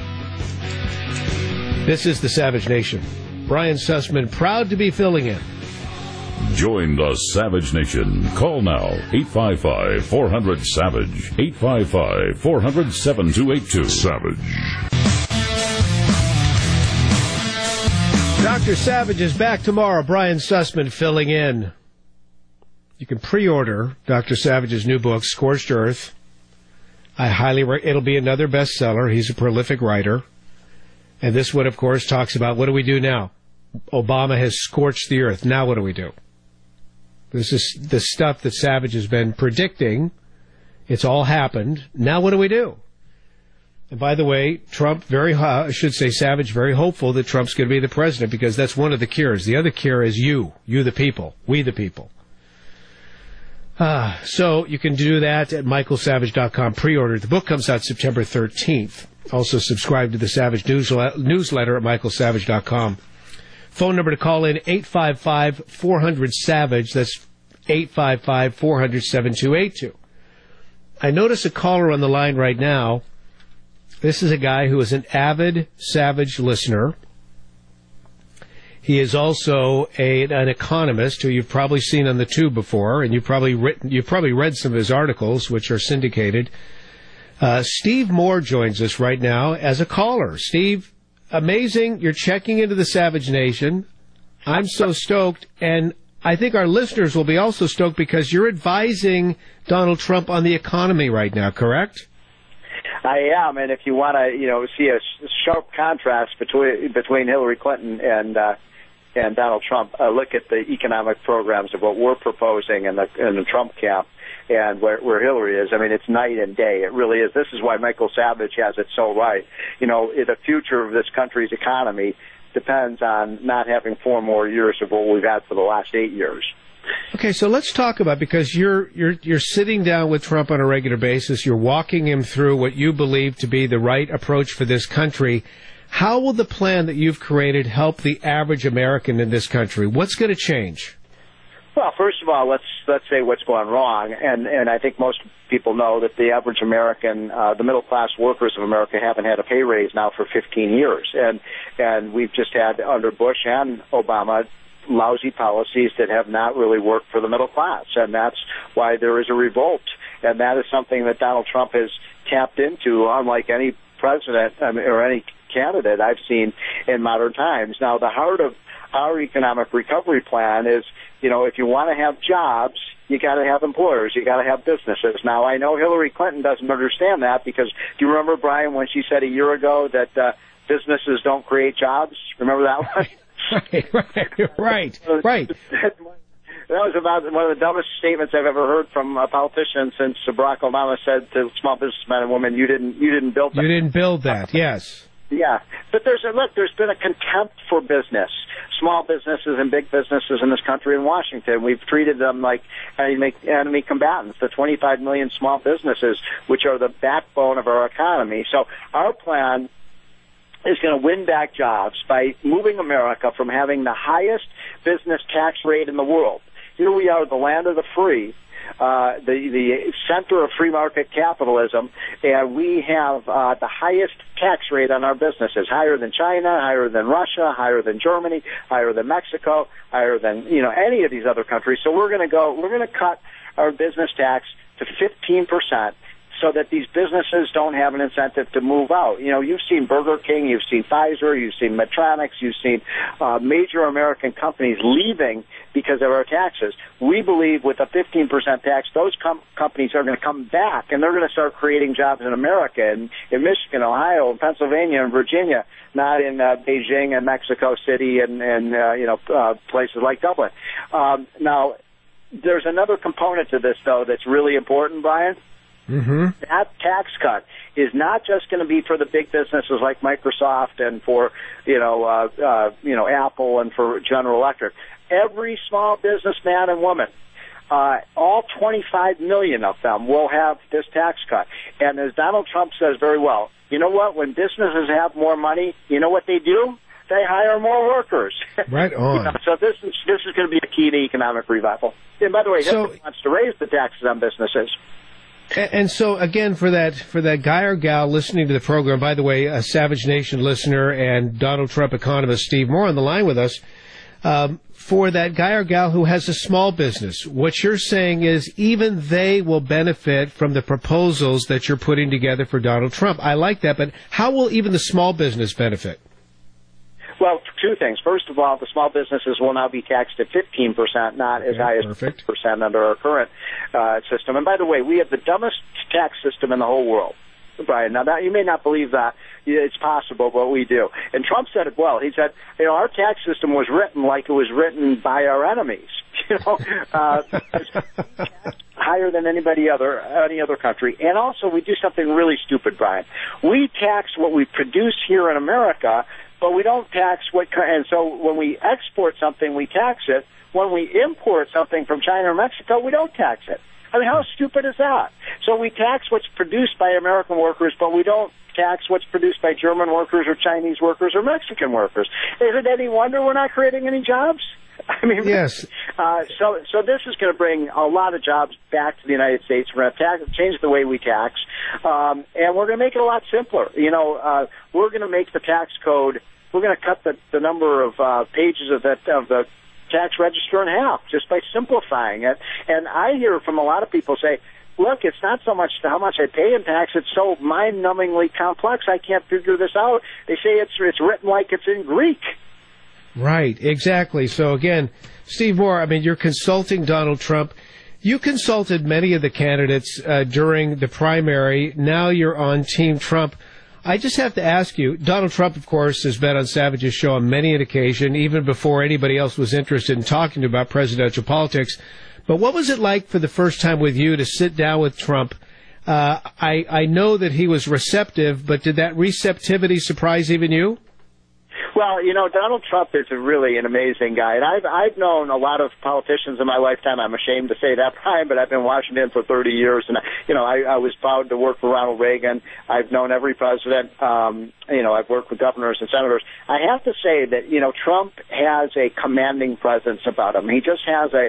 This is the Savage Nation. Brian Sussman, proud to be filling in. Join the Savage Nation. Call now, 855-400-SAVAGE, 855-400-7282. Savage. Dr. Savage is back tomorrow. Brian Sussman filling in. You can pre-order Dr. Savage's new book, Scorched Earth. It'll be another bestseller. He's a prolific writer. And this one, of course, talks about what do we do now? Obama has scorched the earth. Now what do we do? This is the stuff that Savage has been predicting. It's all happened. Now what do we do? And by the way, Savage, very hopeful that Trump's going to be the president, because that's one of the cures. The other cure is you the people, we the people. So you can do that at michaelsavage.com. Pre-order. The book comes out September 13th. Also subscribe to the Savage newsletter at michaelsavage.com. Phone number to call in, 855-400-SAVAGE. That's 855-400-7282. I notice a caller on the line right now. This is a guy who is an avid Savage listener. He is also an economist who you've probably seen on the tube before, and you've probably read some of his articles, which are syndicated. Steve Moore joins us right now as a caller. Steve, amazing. You're checking into the Savage Nation. I'm so stoked, and I think our listeners will be also stoked because you're advising Donald Trump on the economy right now, correct? I am, and if you want to, see a sharp contrast between Hillary Clinton and Donald Trump, look at the economic programs of what we're proposing in the Trump camp and where Hillary is. I mean, it's night and day. It really is. This is why Michael Savage has it so right. The future of this country's economy depends on not having 4 more years of what we've had for the last 8 years. Okay, so let's talk about, because you're sitting down with Trump on a regular basis, you're walking him through what you believe to be the right approach for this country. How will the plan that you've created help the average American in this country? What's going to change? Well, first of all, let's say what's going wrong, and I think most people know that the average American, the middle class workers of America, haven't had a pay raise now for 15 years, and we've just had under Bush and Obama lousy policies that have not really worked for the middle class, and that's why there is a revolt, and that is something that Donald Trump has tapped into, unlike any president or any candidate I've seen in modern times. Now, the heart of our economic recovery plan is, if you want to have jobs, you got to have employers, you got to have businesses. Now, I know Hillary Clinton doesn't understand that because do you remember, Brian, when she said a year ago that businesses don't create jobs? Remember that one? Right. That was about one of the dumbest statements I've ever heard from a politician since Barack Obama said to small businessmen and women, "You didn't build that." You didn't build that. Yes. Yeah, but there's been a contempt for business, small businesses and big businesses in this country in Washington. We've treated them like enemy combatants, the 25 million small businesses, which are the backbone of our economy. So our plan is going to win back jobs by moving America from having the highest business tax rate in the world. Here we are, the land of the free, the center of free market capitalism, and we have the highest tax rate on our businesses, higher than China, higher than Russia, higher than Germany, higher than Mexico, higher than any of these other countries. So we're going to cut our business tax to 15%. So that these businesses don't have an incentive to move out. You've seen Burger King, you've seen Pfizer, you've seen Medtronic, you've seen major American companies leaving because of our taxes. We believe with a 15% tax, those companies are going to come back, and they're going to start creating jobs in America, in Michigan, Ohio, and Pennsylvania, and Virginia, not in Beijing and Mexico City and places like Dublin. Now, there's another component to this, though, that's really important, Brian. Mm-hmm. That tax cut is not just going to be for the big businesses like Microsoft and for Apple and for General Electric. Every small businessman and woman, all 25 million of them, will have this tax cut. And as Donald Trump says very well, you know what? When businesses have more money, you know what they do? They hire more workers. Right on. So this is going to be a key to economic revival. And by the way, Hillary wants to raise the taxes on businesses. And so, again, for that guy or gal listening to the program, by the way, a Savage Nation listener and Donald Trump economist Steve Moore on the line with us, for that guy or gal who has a small business, what you're saying is even they will benefit from the proposals that you're putting together for Donald Trump. I like that, but how will even the small business benefit? Well, two things. First of all, the small businesses will now be taxed at 15%, not as high as 50% under our current system. And by the way, we have the dumbest tax system in the whole world, Brian. Now, you may not believe that. It's possible, but we do. And Trump said it well. He said, our tax system was written like it was written by our enemies. Higher than any other country. And also, we do something really stupid, Brian. We tax what we produce here in America, but we don't tax and so when we export something, we tax it. When we import something from China or Mexico, we don't tax it. I mean, how stupid is that? So we tax what's produced by American workers, but we don't tax what's produced by German workers or Chinese workers or Mexican workers. Is it any wonder we're not creating any jobs? I mean, yes. So this is going to bring a lot of jobs back to the United States. We're going to change the way we tax, and we're going to make it a lot simpler. We're going to make the tax code. We're going to cut the number of pages of the tax register in half just by simplifying it. And I hear from a lot of people say, look, it's not so much how much I pay in tax, it's so mind-numbingly complex, I can't figure this out. They say it's written like it's in Greek. Right, exactly. So again, Steve Moore, I mean, you're consulting Donald Trump. You consulted many of the candidates during the primary. Now you're on Team Trump. I just have to ask you, Donald Trump, of course, has been on Savage's show on many an occasion, even before anybody else was interested in talking about presidential politics. But what was it like for the first time with you to sit down with Trump? I know that he was receptive, but did that receptivity surprise even you? Well, Donald Trump is really an amazing guy, and I've known a lot of politicians in my lifetime. I'm ashamed to say that, Brian, but I've been in Washington for 30 years, and I was proud to work for Ronald Reagan. I've known every president. I've worked with governors and senators. I have to say that Trump has a commanding presence about him. He just has a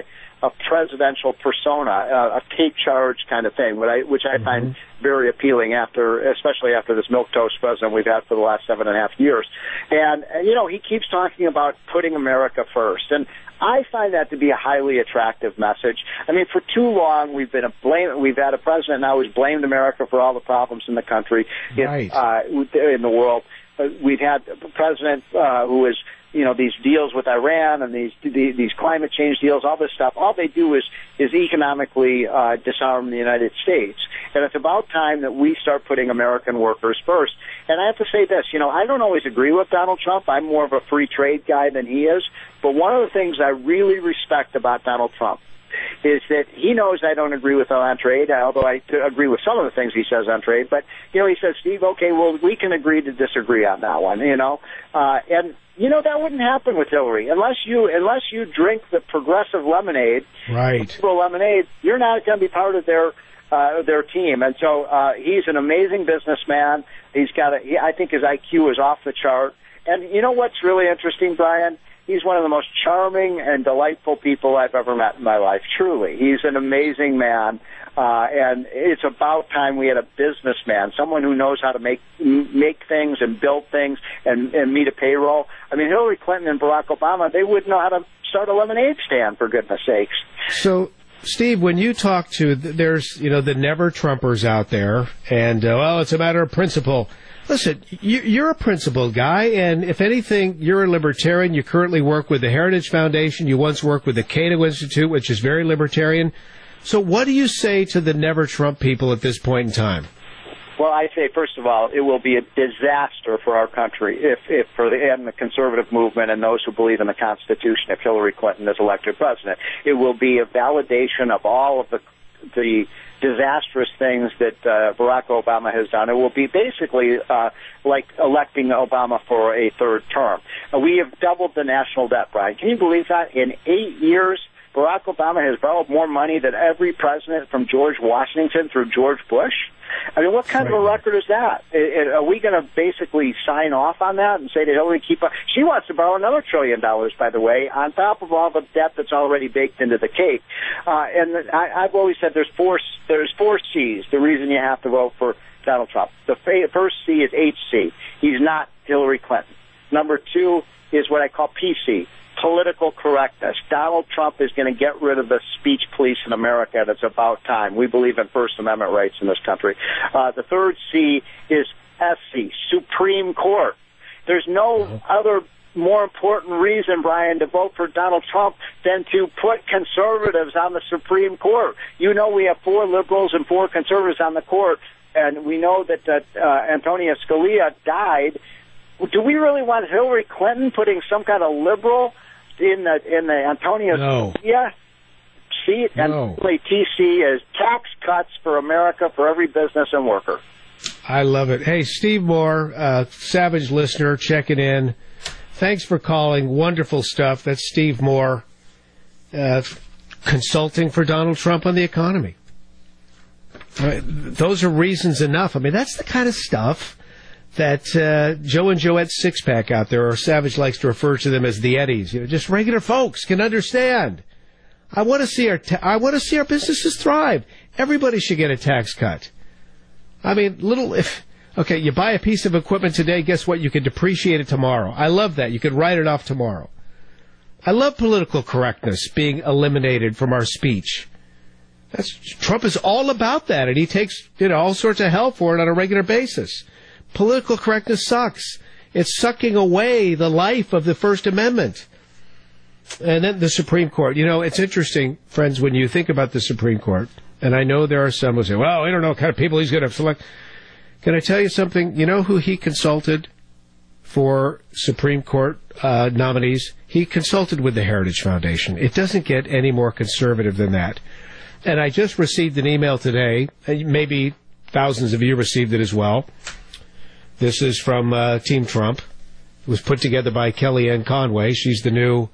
a presidential persona, a take charge kind of thing, which I find very appealing especially after this milquetoast president we've had for the last 7.5 years. And, he keeps talking about putting America first. And I find that to be a highly attractive message. I mean, for too long, we've had a president now who's blamed America for all the problems in the country, in the world. We've had a president who is, these deals with Iran and these climate change deals, all this stuff. All they do is economically disarm the United States. And it's about time that we start putting American workers first. And I have to say this, I don't always agree with Donald Trump. I'm more of a free trade guy than he is. But one of the things I really respect about Donald Trump is that he knows I don't agree with him on trade, although I agree with some of the things he says on trade. But, he says, Steve, okay, well, we can agree to disagree on that one, and, that wouldn't happen with Hillary. Unless you drink the progressive lemonade, liberal lemonade, you're not going to be part of their team. And so he's an amazing businessman. I think his IQ is off the chart. And you know what's really interesting, Brian? He's one of the most charming and delightful people I've ever met in my life, truly. He's an amazing man, and it's about time we had a businessman, someone who knows how to make things and build things and meet a payroll. I mean, Hillary Clinton and Barack Obama, they wouldn't know how to start a lemonade stand, for goodness sakes. So, Steve, when you talk to, there's, the never-Trumpers out there, and, it's a matter of principle. Listen, you're a principled guy, and if anything, you're a libertarian. You currently work with the Heritage Foundation. You once worked with the Cato Institute, which is very libertarian. So what do you say to the never-Trump people at this point in time? Well, I say, first of all, it will be a disaster for our country if for the conservative movement and those who believe in the Constitution if Hillary Clinton is elected president. It will be a validation of all of the disastrous things that Barack Obama has done. It will be basically like electing Obama for a third term. We have doubled the national debt, Brian. Can you believe that? In 8 years, Barack Obama has borrowed more money than every president from George Washington through George Bush. I mean, what kind of a record is that? Are we going to basically sign off on that and say to Hillary, keep up? She wants to borrow another $1 trillion, by the way, on top of all the debt that's already baked into the cake. And I've always said there's four C's, the reason you have to vote for Donald Trump. The first C is HC. He's not Hillary Clinton. Number 2 is what I call PC, political correctness. Donald Trump is going to get rid of the speech police in America, and it's about time. We believe in First Amendment rights in this country. The third C is SC, Supreme Court. There's no other more important reason, Brian, to vote for Donald Trump than to put conservatives on the Supreme Court. You know we have 4 liberals and 4 conservatives on the court, and we know that Antonia Scalia died. Do we really want Hillary Clinton putting some kind of liberal in the Antonia Scalia seat? And TC is tax cuts for America for every business and worker. I love it. Hey, Steve Moore, Savage listener, checking in. Thanks for calling. Wonderful stuff. That's Steve Moore, consulting for Donald Trump on the economy. Those are reasons enough. I mean, that's the kind of stuff that Joe and Joette Sixpack out there, or Savage likes to refer to them as the Eddies. Just regular folks can understand. I want to see our businesses thrive. Everybody should get a tax cut. I mean, you buy a piece of equipment today, guess what? You can depreciate it tomorrow. I love that. You could write it off tomorrow. I love political correctness being eliminated from our speech. Trump is all about that, and he takes all sorts of hell for it on a regular basis. Political correctness sucks. It's sucking away the life of the First Amendment. And then the Supreme Court. It's interesting, friends, when you think about the Supreme Court, and I know there are some who say, well, I don't know what kind of people he's going to select. Can I tell you something? You know who he consulted for Supreme Court nominees? He consulted with the Heritage Foundation. It doesn't get any more conservative than that. And I just received an email today, and maybe thousands of you received it as well. This is from Team Trump. It was put together by Kellyanne Conway. She's the new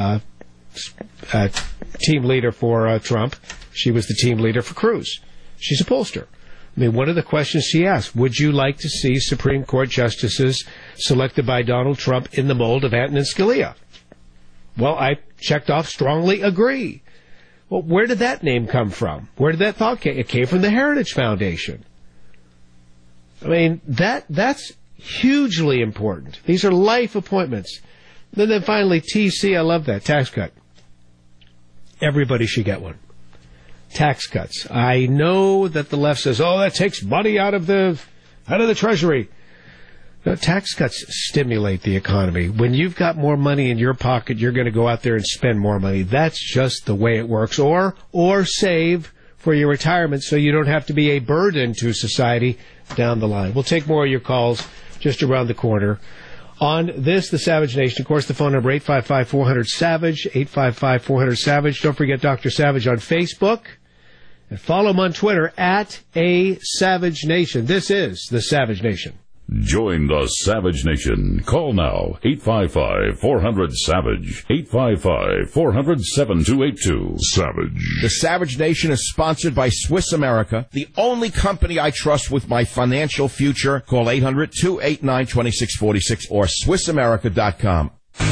team leader for Trump. She was the team leader for Cruz. She's a pollster. I mean, one of the questions she asked, would you like to see Supreme Court justices selected by Donald Trump in the mold of Antonin Scalia? Well, I checked off strongly agree. Well, where did that name come from? Where did that thought come? It came from the Heritage Foundation. I mean, that's hugely important. These are life appointments. Then finally, TC, I love that, tax cut. Everybody should get one. Tax cuts. I know that the left says, oh, that takes money out of the Treasury. No, tax cuts stimulate the economy. When you've got more money in your pocket, you're going to go out there and spend more money. That's just the way it works. Or save for your retirement so you don't have to be a burden to society down the line. We'll take more of your calls just around the corner. On this, the Savage Nation, of course, the phone number 855-400-SAVAGE, 855-400-SAVAGE. Don't forget Dr. Savage on Facebook. And follow him on Twitter at @SavageNation. This is the Savage Nation. Join the Savage Nation. Call now, 855-400-SAVAGE, 855-400-7282. Savage. The Savage Nation is sponsored by Swiss America, the only company I trust with my financial future. Call 800-289-2646 or SwissAmerica.com.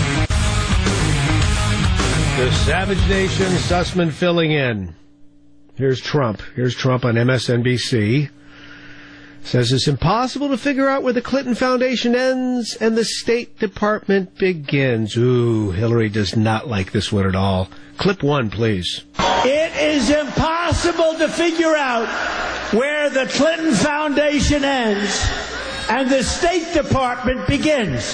The Savage Nation, Sussman filling in. Here's Trump. Here's Trump on MSNBC. Says it's impossible to figure out where the Clinton Foundation ends and the State Department begins. Ooh, Hillary does not like this one at all. Clip 1, please. It is impossible to figure out where the Clinton Foundation ends and the State Department begins.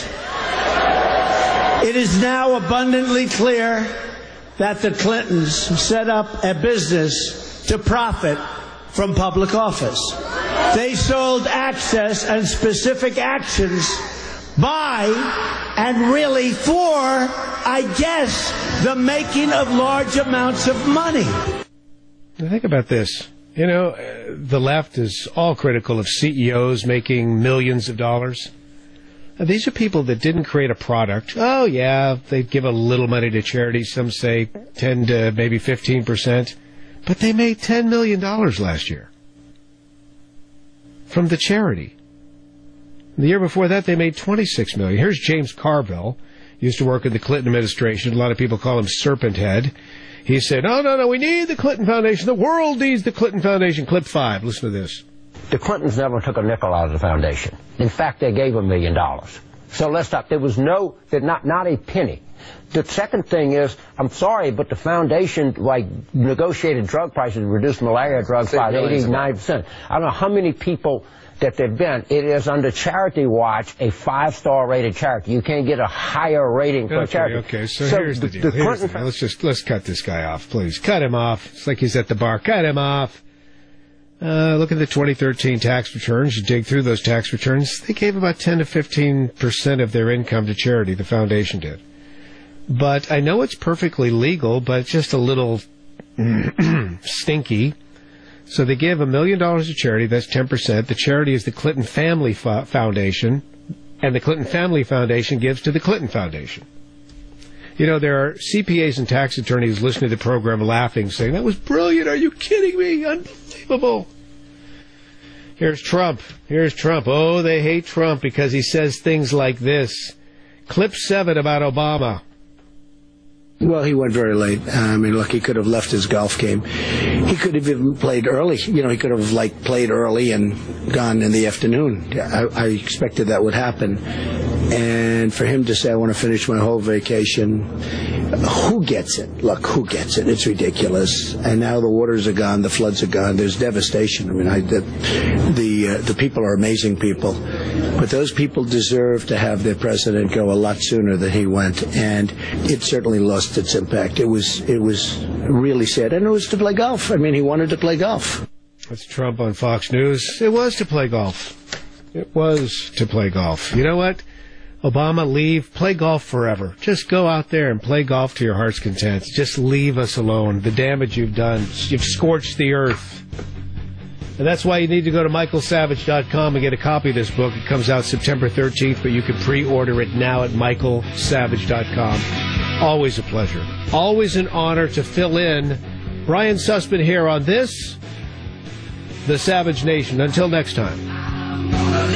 It is now abundantly clear that the Clintons set up a business to profit from public office. They sold access and specific actions by and really for, I guess, the making of large amounts of money. Now think about this. You know, the left is all critical of CEOs making millions of dollars. Now, these are people that didn't create a product. Oh, yeah, they give a little money to charity. Some say 10 to maybe 15%. But they made $10 million last year from the charity. The year before that, they made $26 million. Here's James Carville. Used to work in the Clinton administration. A lot of people call him Serpent Head. He said, no, we need the Clinton Foundation. The world needs the Clinton Foundation. Clip 5. Listen to this. The Clintons never took a nickel out of the foundation. In fact, they gave $1 million. So let's stop. There was not a penny. The second thing is, I'm sorry, but the foundation, negotiated drug prices, reduced malaria drugs by 89%. I don't know how many people that they've been. It is under Charity Watch a 5-star rated charity. You can't get a higher rating for a charity. Okay, so here's the deal. Let's cut this guy off, please. Cut him off. It's like he's at the bar. Cut him off. Look at the 2013 tax returns. You dig through those tax returns. They gave about 10 to 15% of their income to charity, the foundation did. But I know it's perfectly legal, but just a little stinky. So they give $1 million to charity. That's 10%. The charity is the Clinton Family Foundation, and the Clinton Family Foundation gives to the Clinton Foundation. You know, there are CPAs and tax attorneys listening to the program laughing, saying, that was brilliant. Are you kidding me? Unbelievable. Here's Trump. Oh, they hate Trump because he says things like this. Clip 7 about Obama. Well, he went very late. Look, he could have left his golf game. He could have even played early. He could have, played early and gone in the afternoon. I expected that would happen. And for him to say, I want to finish my whole vacation, who gets it? Look, who gets it? It's ridiculous. And now the waters are gone, the floods are gone, there's devastation. The people are amazing people. But those people deserve to have their president go a lot sooner than he went. And it certainly lost its impact. It was really sad. And it was to play golf. He wanted to play golf. That's Trump on Fox News. It was to play golf. It was to play golf. You know what? Obama, leave. Play golf forever. Just go out there and play golf to your heart's content. Just leave us alone. The damage you've done, you've scorched the earth. And that's why you need to go to michaelsavage.com and get a copy of this book. It comes out September 13th, but you can pre-order it now at michaelsavage.com. Always a pleasure. Always an honor to fill in. Brian Sussman here on this, The Savage Nation. Until next time.